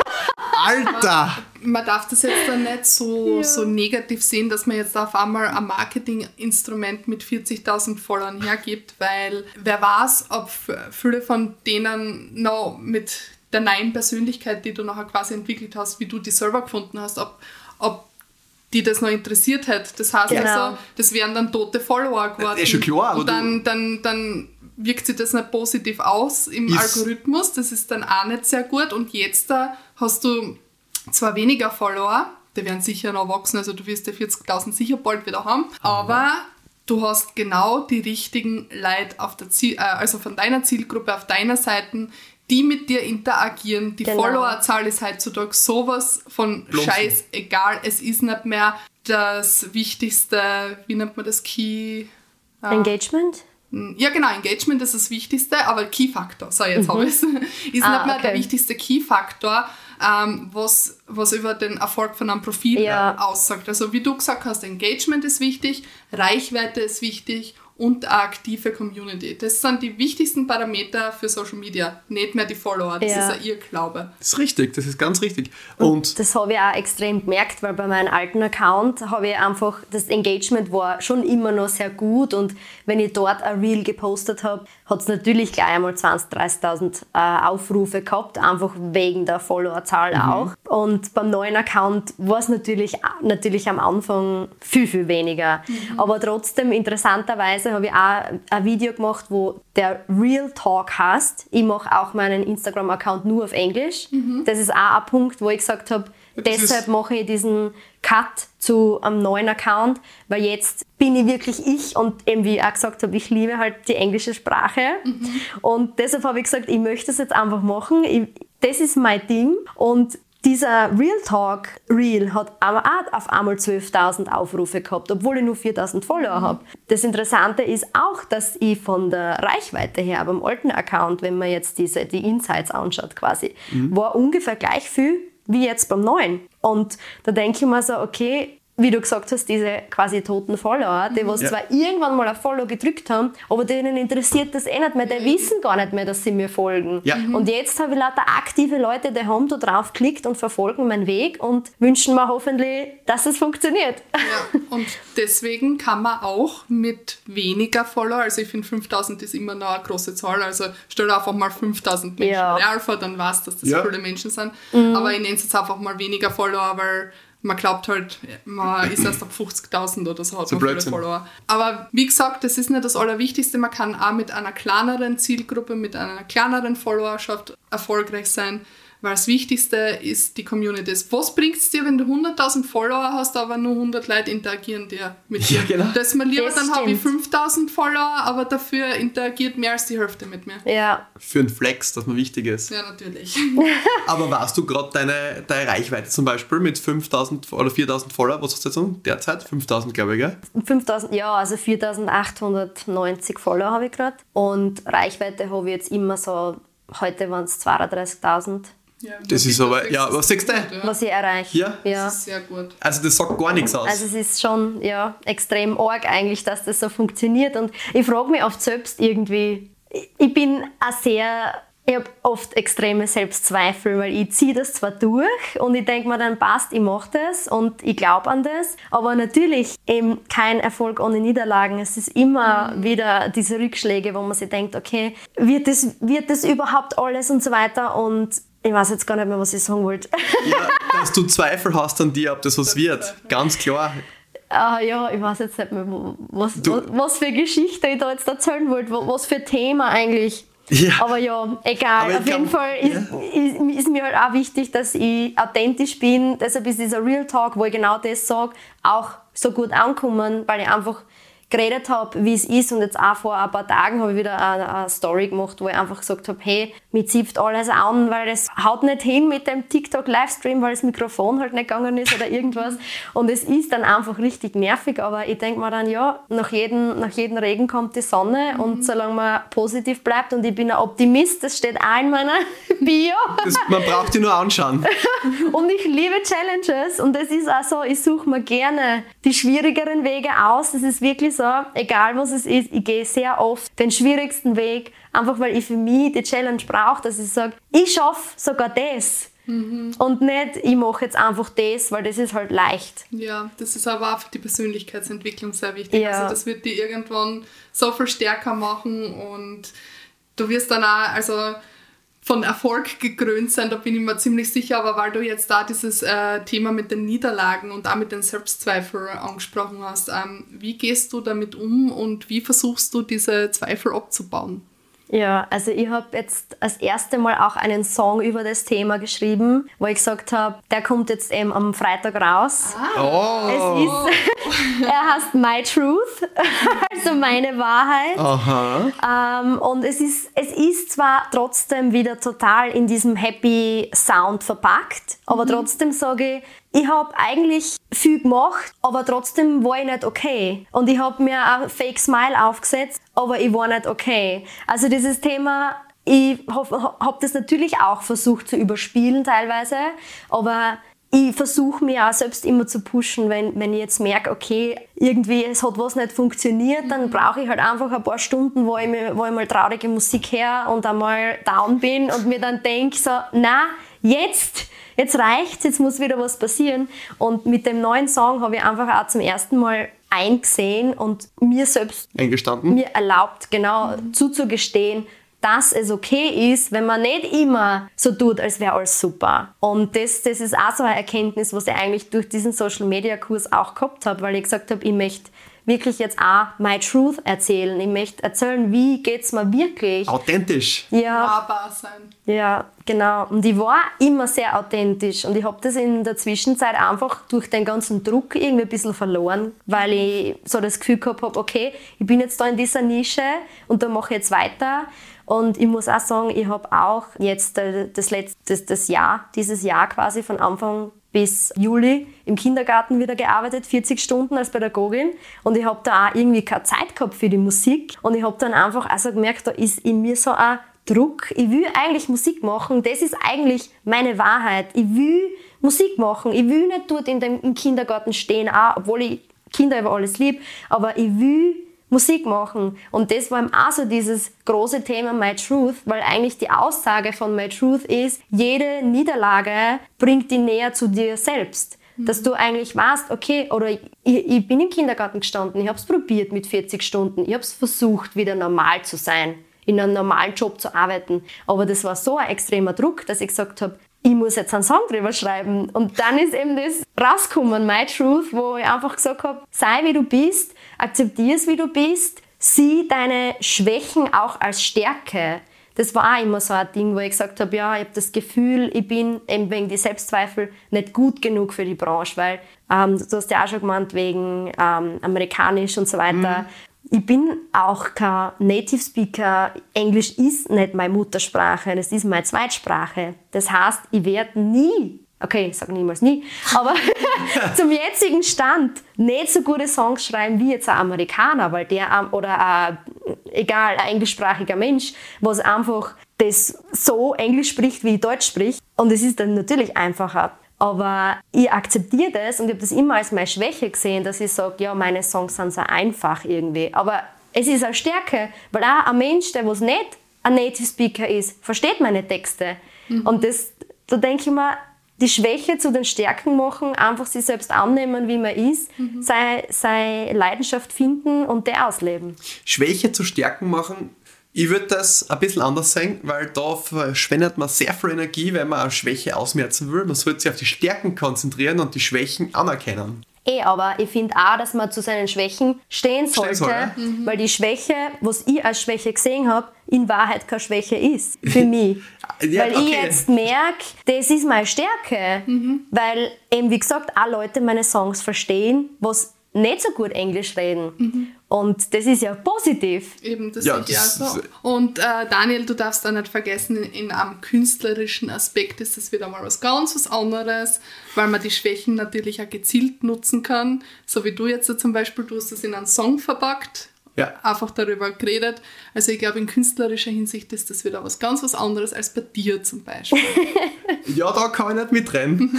Alter! Man darf das jetzt dann nicht so, Ja. so negativ sehen, dass man jetzt auf einmal ein Marketinginstrument mit vierzigtausend Followern hergibt, weil wer weiß, ob viele von denen noch mit der neuen Persönlichkeit, die du nachher quasi entwickelt hast, wie du die selber gefunden hast, ob, ob die das noch interessiert hätte. Das heißt Genau. also, das wären dann tote Follower geworden. Ist schon klar, aber Und dann, dann, dann wirkt sich das nicht positiv aus im Ist- Algorithmus. Das ist dann auch nicht sehr gut. Und jetzt da hast du zwar weniger Follower, die werden sicher noch wachsen, also du wirst ja vierzigtausend sicher bald wieder haben, aber du hast genau die richtigen Leute auf der Ziel, äh, also von deiner Zielgruppe auf deiner Seite, die mit dir interagieren. Die Genau. Followerzahl ist heutzutage sowas von Blumsen. scheißegal. Es ist nicht mehr das wichtigste, wie nennt man das, Key... äh, Engagement? Ja, genau, Engagement ist das Wichtigste, aber Key-Faktor, so jetzt habe ich es, ist Ah, nicht mehr der okay. wichtigste Key-Faktor, ähm, was, was über den Erfolg von einem Profil Ja. äh, aussagt. Also wie du gesagt hast, Engagement ist wichtig, Reichweite ist wichtig und eine aktive Community. Das sind die wichtigsten Parameter für Social Media, nicht mehr die Follower. Das Ja. ist ein Irrglaube. Das ist richtig, das ist ganz richtig. Und Und das habe ich auch extrem gemerkt, weil bei meinem alten Account habe ich einfach, das Engagement war schon immer noch sehr gut und wenn ich dort ein Reel gepostet habe, hat es natürlich gleich einmal zwanzigtausend, dreißigtausend äh, Aufrufe gehabt, einfach wegen der Followerzahl auch. Und beim neuen Account war es natürlich, natürlich am Anfang viel, viel weniger. Aber trotzdem, interessanterweise habe ich auch ein Video gemacht, wo der Real Talk heißt. Ich mache auch meinen Instagram-Account nur auf Englisch. Das ist auch ein Punkt, wo ich gesagt habe, Das deshalb ist- mache ich diesen Cut zu einem neuen Account, weil jetzt bin ich wirklich ich und eben wie ich auch gesagt habe, ich liebe halt die englische Sprache und deshalb habe ich gesagt, ich möchte es jetzt einfach machen, ich, das ist mein Ding und dieser Real Talk Reel hat aber auch auf einmal zwölftausend Aufrufe gehabt, obwohl ich nur viertausend Follower habe. Das Interessante ist auch, dass ich von der Reichweite her beim alten Account, wenn man jetzt diese, die Insights anschaut quasi, war ungefähr gleich viel wie jetzt beim neuen. Und da denke ich mir so, okay, wie du gesagt hast, diese quasi toten Follower, die was Ja. zwar irgendwann mal ein Follow gedrückt haben, aber denen interessiert das eh nicht mehr, die wissen gar nicht mehr, dass sie mir folgen. Ja. Und jetzt habe ich lauter aktive Leute, die haben da drauf geklickt und verfolgen meinen Weg und wünschen mir hoffentlich, dass es funktioniert. Ja, und deswegen kann man auch mit weniger Follower, also ich finde fünftausend ist immer noch eine große Zahl, also stell dir einfach mal fünftausend Menschen Ja. ja. vor, dann weißt du, dass das Ja. viele Menschen sind. Aber ich nenne es jetzt einfach mal weniger Follower, weil man glaubt halt, man ist erst ab fünfzigtausend oder so, hat So man viele Blödsinn. Follower. Aber wie gesagt, das ist nicht das Allerwichtigste. Man kann auch mit einer kleineren Zielgruppe, mit einer kleineren Followerschaft erfolgreich sein, weil das Wichtigste ist die Community. Was bringt es dir, wenn du hunderttausend Follower hast, aber nur hundert Leute interagieren dir mit dir? Ja, genau. Das ist mir lieber, Das dann habe ich stimmt. fünftausend Follower, aber dafür interagiert mehr als die Hälfte mit mir. Ja, für einen Flex, dass man wichtig ist. Ja, natürlich. Aber warst du gerade deine, deine Reichweite zum Beispiel mit fünftausend oder viertausend Follower, was hast du jetzt um derzeit? fünftausend, glaube ich, gell? fünftausend, ja, also viertausendachthundertneunzig Follower habe ich gerade und Reichweite habe ich jetzt immer so, heute waren es zweiunddreißigtausend, Ja, Das ist aber, ja, was sagst du? Ja. was ich erreiche. Ja. Ja. Das ist sehr gut. Also das sagt gar nichts aus. Also es ist schon ja, extrem arg eigentlich, dass das so funktioniert. Und ich frage mich oft selbst irgendwie, ich- ich bin ein sehr, ich habe oft extreme Selbstzweifel, weil ich ziehe das zwar durch und ich denke mir dann, passt, ich mache das und ich glaube an das, aber natürlich eben kein Erfolg ohne Niederlagen. Es ist immer wieder diese Rückschläge, wo man sich denkt, okay, wird das, wird das überhaupt alles und so weiter und ich weiß jetzt gar nicht mehr, was ich sagen wollte. Ja, dass du Zweifel hast an dir, ob das was wird. Ganz klar. Ah, ja, ich weiß jetzt nicht mehr, wo- was, Du- was, was für Geschichte ich da jetzt erzählen wollte, wo- was für Thema eigentlich. Ja. Aber ja, egal. Aber ich Auf jeden glaub- Fall ist, ist, ist mir halt auch wichtig, dass ich authentisch bin. Deshalb ist dieser Real Talk, wo ich genau das sage, auch so gut ankommen, weil ich einfach geredet habe, wie es ist. Und jetzt auch vor ein paar Tagen habe ich wieder eine, eine Story gemacht, wo ich einfach gesagt habe, hey, mich zieht alles an, weil das haut nicht hin mit dem TikTok-Livestream, weil das Mikrofon halt nicht gegangen ist oder irgendwas. Und es ist dann einfach richtig nervig, aber ich denke mir dann, ja, nach jedem, nach jedem Regen kommt die Sonne und solange man positiv bleibt und ich bin ein Optimist, das steht auch in meiner Bio. Das, man braucht die nur anschauen. Und ich liebe Challenges und es ist auch so, ich suche mir gerne die schwierigeren Wege aus. Es ist wirklich so, egal was es ist, ich gehe sehr oft den schwierigsten Weg, einfach weil ich für mich die Challenge brauche, dass ich sage, ich schaffe sogar das. Und nicht, ich mache jetzt einfach das, weil das ist halt leicht. Ja, das ist aber auch für die Persönlichkeitsentwicklung sehr wichtig. Ja. Also das wird dich irgendwann so viel stärker machen und du wirst dann auch also von Erfolg gekrönt sein, da bin ich mir ziemlich sicher, aber weil du jetzt da dieses äh, Thema mit den Niederlagen und auch mit den Selbstzweifeln angesprochen hast, ähm, wie gehst du damit um und wie versuchst du diese Zweifel abzubauen? Ja, also ich habe jetzt das erste Mal auch einen Song über das Thema geschrieben, wo ich gesagt habe, der kommt jetzt eben am Freitag raus. Oh. Es ist, er heißt My Truth, also meine Wahrheit. Aha. Ähm, und es ist, es ist zwar trotzdem wieder total in diesem Happy Sound verpackt, aber trotzdem sage ich, ich habe eigentlich viel gemacht, aber trotzdem war ich nicht okay. Und ich habe mir ein Fake Smile aufgesetzt, aber ich war nicht okay. Also dieses Thema, ich habe hab das natürlich auch versucht zu überspielen teilweise, aber ich versuche mich auch selbst immer zu pushen, wenn, wenn ich jetzt merke, okay, irgendwie es hat was nicht funktioniert, dann brauche ich halt einfach ein paar Stunden, wo ich, mir, wo ich mal traurige Musik höre und einmal down bin und mir dann denke, so, na, jetzt, jetzt reicht's, jetzt muss wieder was passieren. Und mit dem neuen Song habe ich einfach auch zum ersten Mal eingesehen und mir selbst eingestanden, mir erlaubt, genau, mhm. zuzugestehen, dass es okay ist, wenn man nicht immer so tut, als wäre alles super. Und das, das ist auch so eine Erkenntnis, was ich eigentlich durch diesen Social-Media-Kurs auch gehabt habe, weil ich gesagt habe, ich möchte wirklich jetzt auch my truth erzählen. Ich möchte erzählen, wie geht es mir wirklich. Authentisch. Ja. Nahbar sein. Ja, genau. Und ich war immer sehr authentisch. Und ich habe das in der Zwischenzeit einfach durch den ganzen Druck irgendwie ein bisschen verloren, weil ich so das Gefühl gehabt habe, okay, ich bin jetzt da in dieser Nische und da mache ich jetzt weiter. Und ich muss auch sagen, ich habe auch jetzt das, letzte, das, das Jahr, dieses Jahr quasi von Anfang bis Juli im Kindergarten wieder gearbeitet, vierzig Stunden als Pädagogin. Und ich habe da auch irgendwie keine Zeit gehabt für die Musik. Und ich habe dann einfach also gemerkt, da ist in mir so ein Druck. Ich will eigentlich Musik machen. Das ist eigentlich meine Wahrheit. Ich will Musik machen. Ich will nicht dort in dem, im Kindergarten stehen, auch, obwohl ich Kinder über alles liebe. Aber ich will Musik machen. Und das war eben auch so dieses große Thema My Truth, weil eigentlich die Aussage von My Truth ist, jede Niederlage bringt dich näher zu dir selbst. Mhm. Dass du eigentlich weißt, okay, oder ich, ich bin im Kindergarten gestanden, ich habe es probiert mit vierzig Stunden, ich habe es versucht, wieder normal zu sein, in einem normalen Job zu arbeiten. Aber das war so ein extremer Druck, dass ich gesagt habe, ich muss jetzt einen Song drüber schreiben. Und dann ist eben das rausgekommen, My Truth, wo ich einfach gesagt habe, sei wie du bist, akzeptiere es, wie du bist, sieh deine Schwächen auch als Stärke. Das war auch immer so ein Ding, wo ich gesagt habe, ja, ich habe das Gefühl, ich bin eben wegen die Selbstzweifel nicht gut genug für die Branche, weil ähm, du hast ja auch schon gemeint, wegen ähm, amerikanisch und so weiter. Mhm. Ich bin auch kein Native Speaker. Englisch ist nicht meine Muttersprache, das ist meine Zweitsprache. Das heißt, ich werde nie, okay, ich sage niemals nie, aber zum jetzigen Stand nicht so gute Songs schreiben wie jetzt ein Amerikaner, weil der, oder ein, egal, ein englischsprachiger Mensch, was einfach das so Englisch spricht, wie ich Deutsch spricht. Und es ist dann natürlich einfacher. Aber ich akzeptiere das und ich habe das immer als meine Schwäche gesehen, dass ich sage, ja, meine Songs sind so einfach irgendwie. Aber es ist eine Stärke, weil auch ein Mensch, der was nicht ein Native Speaker ist, versteht meine Texte. Mhm. Und das, da denke ich mir, die Schwäche zu den Stärken machen, einfach sich selbst annehmen, wie man ist, mhm. seine, seine Leidenschaft finden und die ausleben. Schwäche zu Stärken machen, ich würde das ein bisschen anders sehen, weil da verschwendet man sehr viel Energie, wenn man eine Schwäche ausmerzen will. Man sollte sich auf die Stärken konzentrieren und die Schwächen anerkennen. Eh, aber ich finde auch, dass man zu seinen Schwächen stehen sollte, soll, ja? mhm. weil die Schwäche, was ich als Schwäche gesehen habe, in Wahrheit keine Schwäche ist für mich. ja, weil okay. ich jetzt merke, das ist meine Stärke, mhm. weil eben, wie gesagt, auch Leute meine Songs verstehen, was nicht so gut Englisch reden. Mhm. Und das ist ja positiv. Eben, das ja, ist ja so. Und äh, Daniel, du darfst da nicht vergessen, in einem künstlerischen Aspekt ist das wieder mal was ganz was anderes, weil man die Schwächen natürlich auch gezielt nutzen kann. So wie du jetzt so zum Beispiel, du hast das in einen Song verpackt, ja. einfach darüber geredet. Also ich glaube, in künstlerischer Hinsicht ist das wieder was ganz was anderes als bei dir zum Beispiel. Ja, da kann ich nicht mitrennen.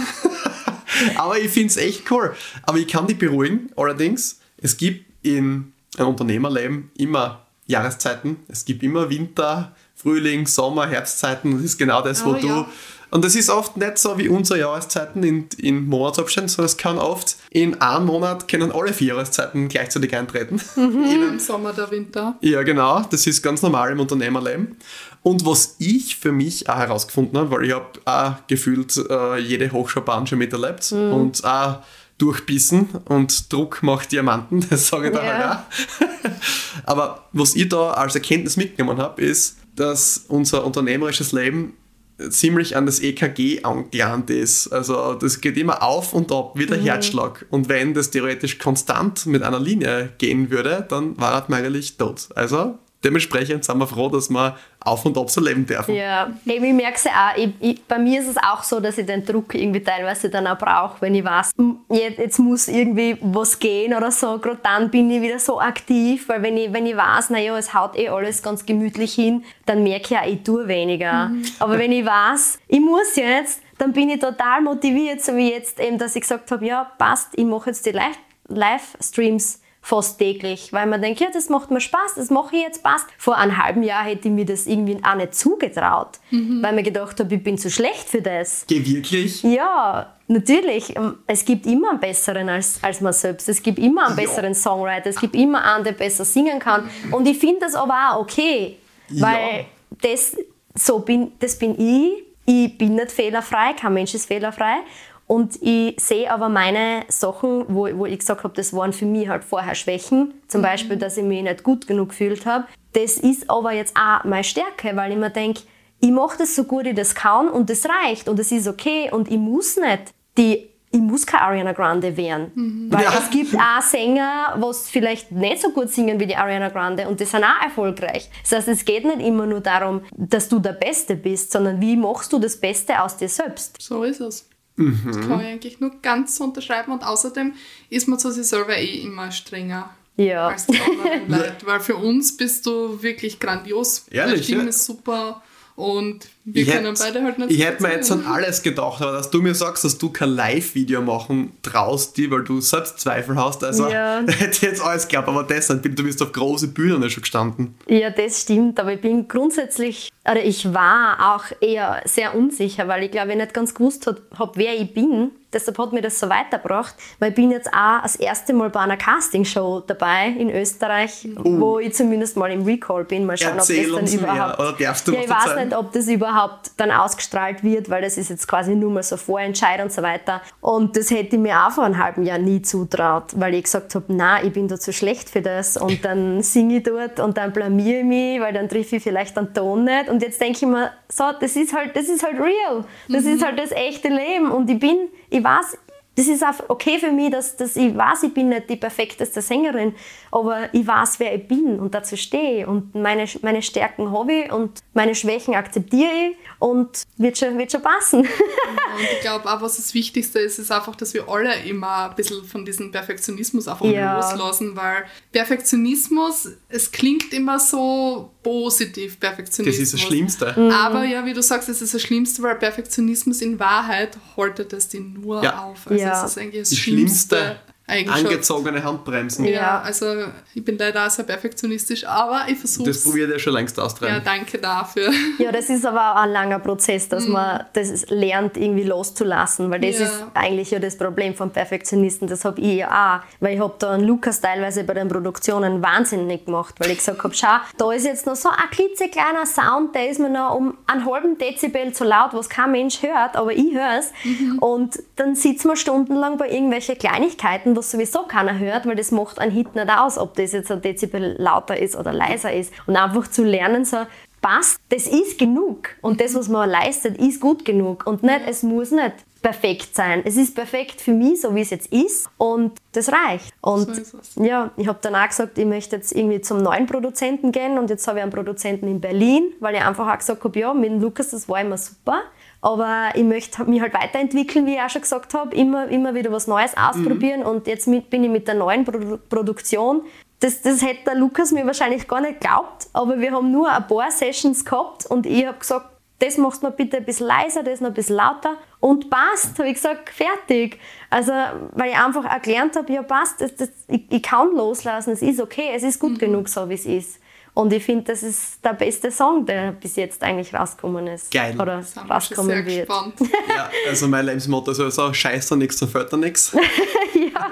Aber ich finde es echt cool. Aber ich kann dich beruhigen, allerdings, es gibt in einem Unternehmerleben immer Jahreszeiten. Es gibt immer Winter, Frühling, Sommer, Herbstzeiten. Das ist genau das, wo oh, du... Ja. Und das ist oft nicht so wie unsere Jahreszeiten in, in Monatsabständen, sondern es kann oft in einem Monat können alle vier Jahreszeiten gleichzeitig eintreten. Mhm. Im Sommer, der Winter. Ja, genau. Das ist ganz normal im Unternehmerleben. Und was ich für mich auch herausgefunden habe, weil ich habe auch gefühlt äh, jede Hochschaubahn schon miterlebt mhm. und auch durchbissen und Druck macht Diamanten, das sage ich da yeah. halt auch. Aber was ich da als Erkenntnis mitgenommen habe, ist, dass unser unternehmerisches Leben ziemlich an das E K G angelernt ist. Also das geht immer auf und ab, wie der mhm. Herzschlag. Und wenn das theoretisch konstant mit einer Linie gehen würde, dann war man eigentlich tot. Also dementsprechend sind wir froh, dass wir auf und ab so leben dürfen. Ja, ich merke es ja auch. Ich, ich, bei mir ist es auch so, dass ich den Druck irgendwie teilweise dann auch brauche, wenn ich weiß, jetzt, jetzt muss irgendwie was gehen oder so. Gerade dann bin ich wieder so aktiv, weil wenn ich, wenn ich weiß, naja, es haut eh alles ganz gemütlich hin, dann merke ich auch, ich tue weniger. Mhm. Aber wenn ich weiß, ich muss jetzt, dann bin ich total motiviert, so wie jetzt eben, dass ich gesagt habe, ja, passt, ich mache jetzt die Live- Livestreams fast täglich, weil man denkt, ja, das macht mir Spaß, das mache ich jetzt, passt. Vor einem halben Jahr hätte ich mir das irgendwie auch nicht zugetraut, mhm. weil mir gedacht habe, ich bin zu schlecht für das. Geh wirklich? Ja, natürlich. Es gibt immer einen besseren als, als man selbst. Es gibt immer einen besseren ja. Songwriter, es gibt immer einen, der besser singen kann. Und ich finde das aber auch okay, weil ja. das, so bin, das bin ich. Ich bin nicht fehlerfrei, kein Mensch ist fehlerfrei. Und ich sehe aber meine Sachen, wo, wo ich gesagt habe, das waren für mich halt vorher Schwächen. Zum Beispiel, dass ich mich nicht gut genug gefühlt habe. Das ist aber jetzt auch meine Stärke, weil ich mir denke, ich mache das so gut ich das kann und das reicht und das ist okay und ich muss nicht die, ich muss keine Ariana Grande werden. Mhm. Weil ja. es gibt auch Sänger, was vielleicht nicht so gut singen wie die Ariana Grande und die sind auch erfolgreich. Das heißt, es geht nicht immer nur darum, dass du der Beste bist, sondern wie machst du das Beste aus dir selbst. So ist es. Mhm. Das kann ich eigentlich nur ganz so unterschreiben und außerdem ist man zu sich selber eh immer strenger ja. als die anderen Leute, weil für uns bist du wirklich grandios. Ehrlich, Deine Stimme ja? ist super und wir ich können hätt, beide halt nicht Ich hätte mir jetzt an alles gedacht, aber dass du mir sagst, dass du kein Live-Video machen traust, die, weil du selbst Zweifel hast, also ja. hätte ich jetzt alles geglaubt, aber deshalb, du bist auf große Bühnen schon gestanden. Ja, das stimmt, aber ich bin grundsätzlich, oder ich war auch eher sehr unsicher, weil ich glaube, ich nicht ganz gewusst habe, wer ich bin. Deshalb hat mir das so weitergebracht, weil ich bin jetzt auch das erste Mal bei einer Castingshow dabei in Österreich, uh. wo ich zumindest mal im Recall bin. Mal schauen, Erzähl ob das dann überhaupt... Mehr. Oder darfst du ja, was ich weiß erzählen? nicht, ob das überhaupt dann ausgestrahlt wird, weil das ist jetzt quasi nur mal so Vorentscheid und so weiter. Und das hätte ich mir auch vor einem halben Jahr nie zutraut, weil ich gesagt habe, nein, ich bin da zu schlecht für das und dann singe ich dort und dann blamiere ich mich, weil dann treffe ich vielleicht einen Ton nicht. Und jetzt denke ich mir, so, das ist halt, das ist halt real. Das mhm. ist halt das echte Leben und ich bin, ich weiß, das ist auch okay für mich, dass, dass ich weiß, ich bin nicht die perfekteste Sängerin, aber ich weiß, wer ich bin und dazu stehe. Und meine, meine Stärken habe ich und meine Schwächen akzeptiere ich und wird schon, wird schon passen. Ja, und ich glaube auch, was das Wichtigste ist, ist einfach, dass wir alle immer ein bisschen von diesem Perfektionismus einfach ja. loslassen, weil Perfektionismus, es klingt immer so positiv, Perfektionismus. Das ist das Schlimmste. Mhm. Aber ja, wie du sagst, das ist das Schlimmste, weil Perfektionismus in Wahrheit haltet es die nur ja. auf. Also ja. das ist eigentlich das die Schlimmste. schlimmste angezogene Handbremsen. Ja, Ja. also ich bin leider auch sehr perfektionistisch, aber ich versuche es. Das probiert ihr schon längst austreiben. Ja, danke dafür. Ja, das ist aber auch ein langer Prozess, dass mm. man das lernt, irgendwie loszulassen, weil das ja. ist eigentlich ja das Problem von Perfektionisten. Das habe ich ja auch, weil ich habe da einen Lukas teilweise bei den Produktionen wahnsinnig gemacht, weil ich gesagt habe, schau, da ist jetzt noch so ein klitzekleiner Sound, der ist mir noch um einen halben Dezibel zu laut, was kein Mensch hört, aber ich höre es. Mhm. Und dann sitzen wir stundenlang bei irgendwelchen Kleinigkeiten, was sowieso keiner hört, weil das macht einen Hit nicht aus, ob das jetzt ein Dezibel lauter ist oder leiser ist. Und einfach zu lernen, so, passt, das ist genug. Und das, was man leistet, ist gut genug. Und nicht, es muss nicht perfekt sein. Es ist perfekt für mich, so wie es jetzt ist. Und das reicht. Und so ist es. Ja, ich habe dann auch gesagt, ich möchte jetzt irgendwie zum neuen Produzenten gehen. Und jetzt habe ich einen Produzenten in Berlin, weil ich einfach auch gesagt habe, ja, mit dem Lukas, das war immer super. Aber ich möchte mich halt weiterentwickeln, wie ich auch schon gesagt habe, immer, immer wieder was Neues ausprobieren. Mhm. Und jetzt mit, bin ich mit der neuen Produ- Produktion. Das, das hätte der Lukas mir wahrscheinlich gar nicht geglaubt, aber wir haben nur ein paar Sessions gehabt und ich habe gesagt, das machst du noch bitte ein bisschen leiser, das noch ein bisschen lauter und passt, habe ich gesagt, fertig. Also, weil ich einfach auch gelernt habe, ja passt, das, das, ich, ich kann loslassen, es ist okay, es ist gut mhm. genug so, wie es ist. Und ich finde, das ist der beste Song, der bis jetzt eigentlich rausgekommen ist. Geil. Oder rauskommen sehr wird. Gespannt. Ja, also mein Lebensmotto ist also, scheiß da nichts, dann fällt da nichts. Ja.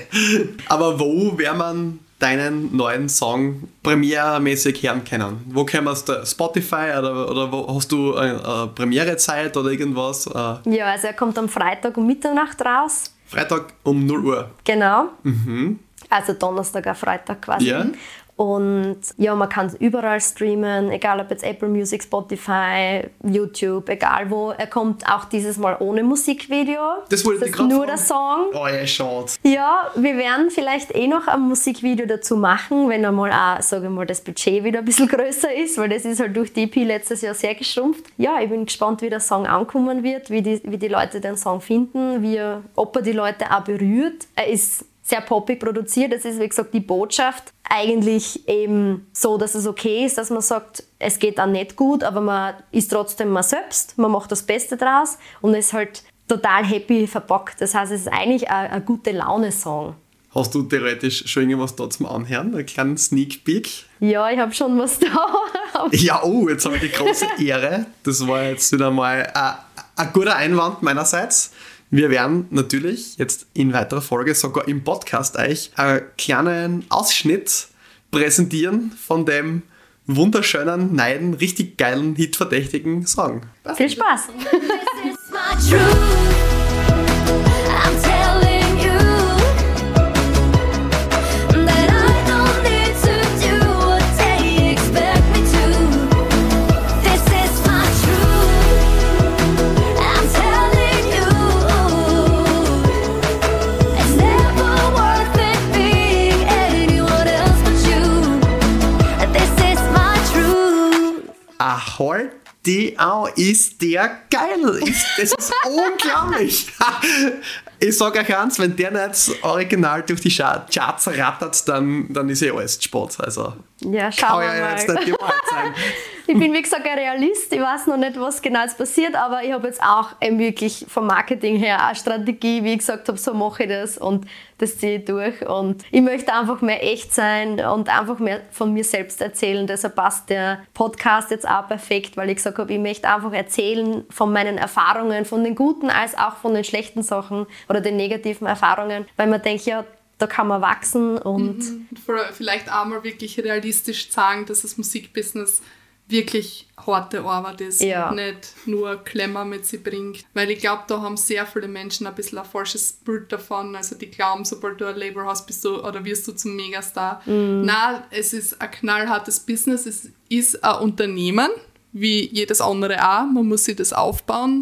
Aber wo wäre man deinen neuen Song premiermäßig hören können? Wo können wir es? Spotify oder, oder wo, hast du eine, eine Premierezeit oder irgendwas? Ja, also er kommt am Freitag um Mitternacht raus. Freitag um null Uhr? Genau. Mhm. Also Donnerstag auf Freitag quasi. Ja. Und ja, man kann es überall streamen, egal ob jetzt Apple Music, Spotify, YouTube, egal wo. Er kommt auch dieses Mal ohne Musikvideo. Das wollte das ich ist gerade nur fragen. der Song. Oh ja, schade. Ja, wir werden vielleicht eh noch ein Musikvideo dazu machen, wenn einmal auch, sage ich mal, das Budget wieder ein bisschen größer ist, weil das ist halt durch die E P letztes Jahr sehr geschrumpft. Ja, ich bin gespannt, wie der Song ankommen wird, wie die, wie die Leute den Song finden, wie er, ob er die Leute auch berührt. Er ist sehr poppig produziert. Es ist, wie gesagt, die Botschaft eigentlich eben so, dass es okay ist, dass man sagt, es geht dann nicht gut, aber man ist trotzdem man selbst, man macht das Beste draus und ist halt total happy verpackt. Das heißt, es ist eigentlich ein, ein gute Laune-Song. Hast du theoretisch schon irgendwas da zum Anhören? Einen kleinen Sneak Peek? Ja, ich habe schon was da. Ja, oh, jetzt habe ich die große Ehre. Das war jetzt wieder mal ein, ein guter Einwand meinerseits. Wir werden natürlich jetzt in weiterer Folge sogar im Podcast euch einen kleinen Ausschnitt präsentieren von dem wunderschönen, neuen, richtig geilen, hitverdächtigen Song. Viel Spaß! Halt die au, ist der geil. Ist, das ist unglaublich. Ich sage euch eins, wenn der nicht original durch die Charts rattert, dann, dann ist eh alles Sport. Also, ja, schauen wir kann ja mal. jetzt nicht die Wahrheit sein. Ich bin, wie gesagt, ein Realist. Ich weiß noch nicht, was genau jetzt passiert, aber ich habe jetzt auch eben wirklich vom Marketing her eine Strategie, wie ich gesagt habe, so mache ich das und das ziehe ich durch. Und ich möchte einfach mehr echt sein und einfach mehr von mir selbst erzählen. Deshalb passt der Podcast jetzt auch perfekt, weil ich gesagt habe, ich möchte einfach erzählen von meinen Erfahrungen, von den guten als auch von den schlechten Sachen oder den negativen Erfahrungen, weil man denkt, ja, da kann man wachsen und... Mhm. Vielleicht auch mal wirklich realistisch sagen, dass das Musikbusiness wirklich harte Arbeit ist ja. und nicht nur Klemmer mit sich bringt. Weil ich glaube, da haben sehr viele Menschen ein bisschen ein falsches Bild davon. Also die glauben, sobald du ein Label hast, bist du oder wirst du zum Megastar. Mhm. Nein, es ist ein knallhartes Business. Es ist ein Unternehmen, wie jedes andere auch. Man muss sich das aufbauen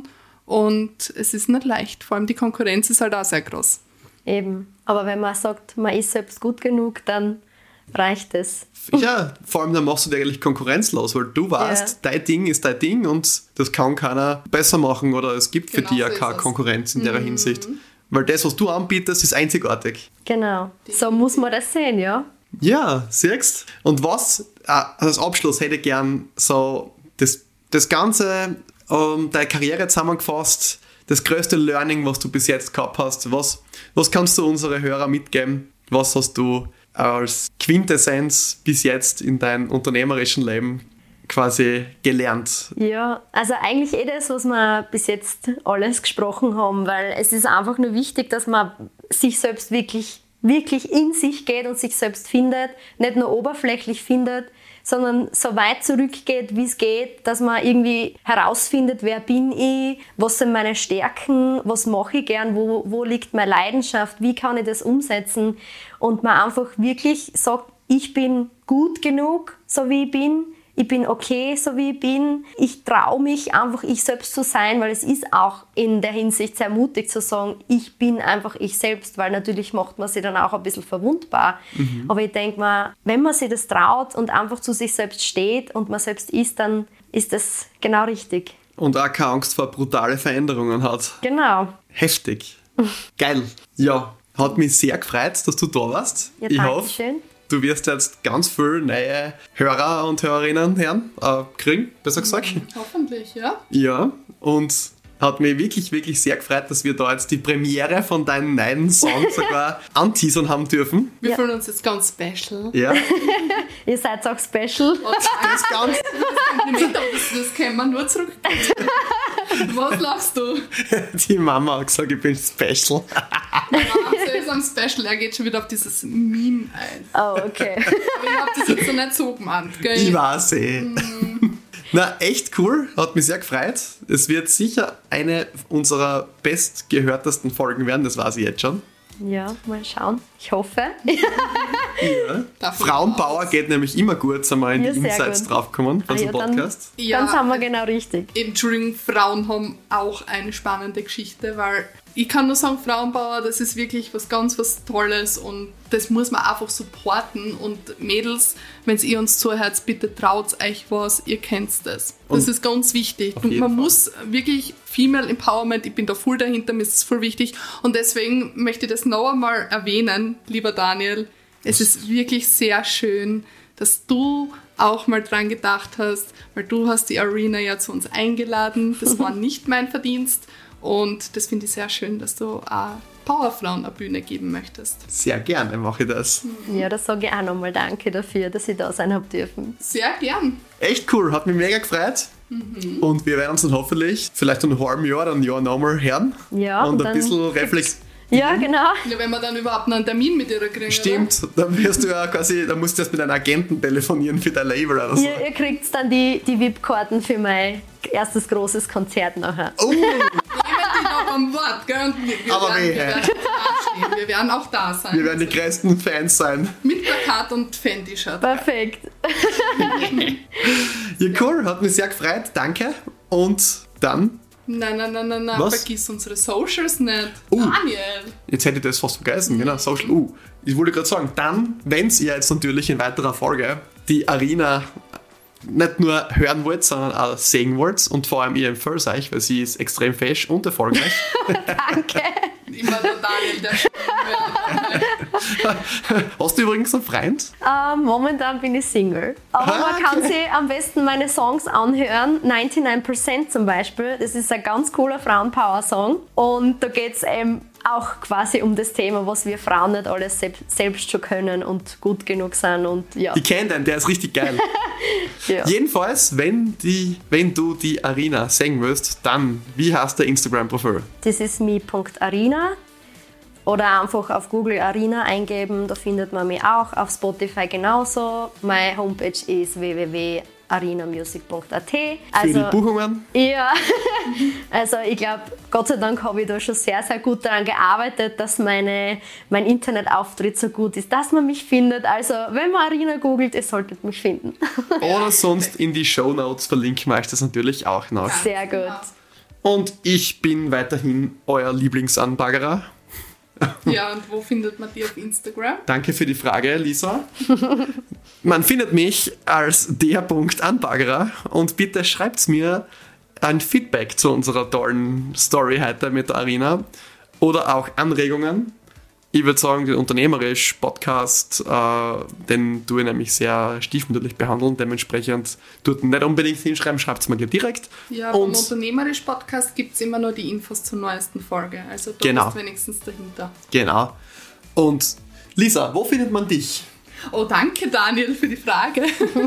und es ist nicht leicht. Vor allem die Konkurrenz ist halt auch sehr groß. Eben. Aber wenn man sagt, man ist selbst gut genug, dann reicht es. Ja, vor allem dann machst du dir eigentlich konkurrenzlos, weil du weißt, ja. dein Ding ist dein Ding und das kann keiner besser machen oder es gibt für genau dich ja so keine Konkurrenz in mhm. der Hinsicht. Weil das, was du anbietest, ist einzigartig. Genau, so muss man das sehen, ja. Ja, siehst. Und was, als Abschluss hätte ich gern so das, das Ganze, um, deine Karriere zusammengefasst, das größte Learning, was du bis jetzt gehabt hast. Was, was kannst du unsere Hörer mitgeben? Was hast du als Quintessenz bis jetzt in deinem unternehmerischen Leben quasi gelernt? Ja, also eigentlich eh das, was wir bis jetzt alles gesprochen haben, weil es ist einfach nur wichtig, dass man sich selbst wirklich, wirklich in sich geht und sich selbst findet, nicht nur oberflächlich findet, sondern so weit zurückgeht, wie es geht, dass man irgendwie herausfindet, wer bin ich, was sind meine Stärken, was mache ich gern, wo, wo liegt meine Leidenschaft, wie kann ich das umsetzen und man einfach wirklich sagt, ich bin gut genug, so wie ich bin, ich bin okay, so wie ich bin, ich traue mich einfach, ich selbst zu sein, weil es ist auch in der Hinsicht sehr mutig zu sagen, ich bin einfach ich selbst, weil natürlich macht man sich dann auch ein bisschen verwundbar. Mhm. Aber ich denke mal, wenn man sich das traut und einfach zu sich selbst steht und man selbst ist, dann ist das genau richtig. Und auch keine Angst vor brutale Veränderungen hat. Genau. Heftig. Geil. Ja, hat mich sehr gefreut, dass du da warst. Ja, ich danke hoffe, schön. Du wirst jetzt ganz viele neue Hörer und Hörerinnen hören, äh, kriegen, besser gesagt. Mhm, hoffentlich, ja. Ja, und hat mich wirklich, wirklich sehr gefreut, dass wir da jetzt die Premiere von deinem neuen Song sogar anteasern haben dürfen. Wir Ja. fühlen uns jetzt ganz special. Ja, Ihr seid auch special. Und das ist ganz... das Kompliment, aber das, das können wir nur zurück. Was lachst du? Die Mama hat gesagt, ich bin special. Also er ist am Special, er geht schon wieder auf dieses Meme ein. Oh, okay. Aber ich habe das jetzt noch nicht so gemeint, gell? Ich weiß eh. Mm. Na, echt cool, hat mich sehr gefreut. Es wird sicher eine unserer bestgehörtesten Folgen werden, das weiß ich jetzt schon. Ja, mal schauen. Ich hoffe. Ja. Davon Frauenpower aus. geht nämlich immer gut, sind wir in Ja, die sehr Insights gut. draufgekommen von Ah, unserem ja, dann- Podcast. Ja, Dann sind wir genau richtig. Entschuldigung, Frauen haben auch eine spannende Geschichte, weil ich kann nur sagen, Frauenpower, das ist wirklich was ganz was Tolles und das muss man einfach supporten. Und Mädels, wenn ihr uns zuhört, bitte traut euch was, ihr kennt das. Das Und ist ganz wichtig. auf Und jeden man Fall. muss wirklich Female Empowerment, ich bin da voll dahinter, mir ist das voll wichtig. Und deswegen möchte ich das noch einmal erwähnen, lieber Daniel. Es ist wirklich sehr schön, dass du auch mal dran gedacht hast, weil du hast die Arena ja zu uns eingeladen. Das war nicht mein Verdienst. Und das finde ich sehr schön, dass du auch Powerfrauen eine Bühne geben möchtest. Sehr gerne mache ich das. Ja, das sage ich auch nochmal danke dafür, dass ich da sein habe dürfen. Sehr gern. Echt cool, hat mich mega gefreut. Mhm. Und wir werden uns dann hoffentlich vielleicht in einem halben Jahr oder ein Jahr nochmal hören. Ja, und, und ein dann bisschen reflektieren. Ja, genau. Ja, wenn wir dann überhaupt noch einen Termin mit ihr kriegen. Stimmt, dann wirst du ja quasi, dann musst du erst mit einem Agenten telefonieren für dein Label oder so. Ihr, ihr kriegt dann die, die V I P-Karten für mein erstes großes Konzert nachher. Oh, Oder? Nehmen die noch am Wort, gell? Und wir, wir, Aber werden, wehe. wir, werden da stehen. Wir werden auch da sein. wir werden die größten Fans sein. Mit Plakat und Fan-T-Shirt. Perfekt. Ja, cool, hat mich sehr gefreut, danke. Und dann, Nein, nein, nein, nein, nein. Was? Vergiss unsere Socials nicht. Oh. Daniel. jetzt hätte ich das fast vergessen, genau, Social, uh, ich wollte gerade sagen, dann, wenn ihr jetzt natürlich in weiterer Folge die Arena nicht nur hören wollt, sondern auch sehen wollt und vor allem ihr empfehlt euch, weil sie ist extrem fesch und erfolgreich. Danke. Immer der Daniel, der Stimme. Hast du übrigens einen Freund? Ähm, momentan bin ich Single. Aber Ah, man kann okay. sich am besten meine Songs anhören. neunundneunzig Prozent zum Beispiel. Das ist ein ganz cooler Frauenpower-Song. Und da geht es eben auch quasi um das Thema, was wir Frauen nicht alles sel- selbst schon können und gut genug sind. Und ja. Ich kenne den, der ist richtig geil. ja. Jedenfalls, wenn, die, wenn du die Arena sehen willst, dann, wie heißt der Instagram-Profil? Das ist mi punkt arena. Oder einfach auf Google Arena eingeben, da findet man mich auch. Auf Spotify genauso. Meine Homepage ist w w w punkt arena music punkt a t. Für die Buchungen? Ja, also ich glaube, Gott sei Dank habe ich da schon sehr, sehr gut daran gearbeitet, dass meine, mein Internetauftritt so gut ist, dass man mich findet. Also wenn man Arena googelt, ihr solltet mich finden. Oder sonst in die Shownotes verlinken wir euch das natürlich auch noch. Sehr gut. Und ich bin weiterhin euer Lieblingsanbaggerer. Ja, und wo findet man die auf Instagram? Danke für die Frage, Lisa. Man findet mich als der Anbaggerer und bitte schreibt mir ein Feedback zu unserer tollen Story heute mit der Arena oder auch Anregungen. Ich würde sagen, den Unternehmerisch-Podcast, äh, den tue ich nämlich sehr stiefmütterlich behandeln. Dementsprechend dort nicht unbedingt hinschreiben, schreibt es mir gleich direkt. Ja, beim Und Unternehmerisch-Podcast gibt es immer nur die Infos zur neuesten Folge. Also da Genau. bist du wenigstens dahinter. genau. Und Lisa, wo findet man dich? Oh, danke Daniel für die Frage.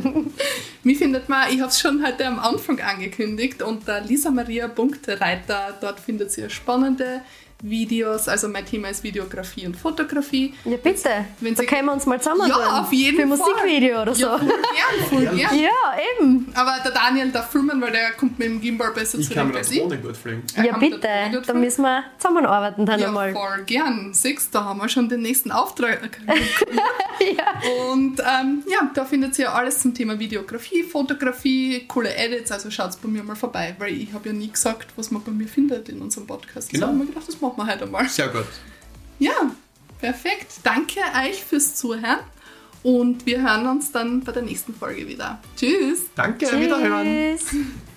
Wie findet man, ich habe es schon heute am Anfang angekündigt, unter lisamaria.reiter. Dort findet ihr spannende Videos. Also mein Thema ist Videografie und Fotografie. Ja, bitte. Wenn da Sie- können wir uns mal zusammen Ja, tun. auf jeden Für Fall. Musikvideo oder so. Ja, voll gern, voll gern. Ja, eben. Aber der Daniel darf filmen, weil der kommt mit dem Gimbal besser zurecht als ich. gut fliegen. Er Ja, kann mit bitte. der Drohne Da filmen. müssen wir zusammenarbeiten dann Ja, einmal. voll gern. Siehst, da haben wir schon den nächsten Auftrag. Ja. Und ähm, ja, da findet ihr alles zum Thema Videografie, Fotografie, coole Edits, also schaut bei mir mal vorbei, weil ich habe ja nie gesagt, was man bei mir findet in unserem Podcast. Genau. Also haben wir gedacht, das machen wir heute einmal. Sehr gut. Ja, perfekt. Danke euch fürs Zuhören und wir hören uns dann bei der nächsten Folge wieder. Tschüss! Danke, wiederhören. Tschüss.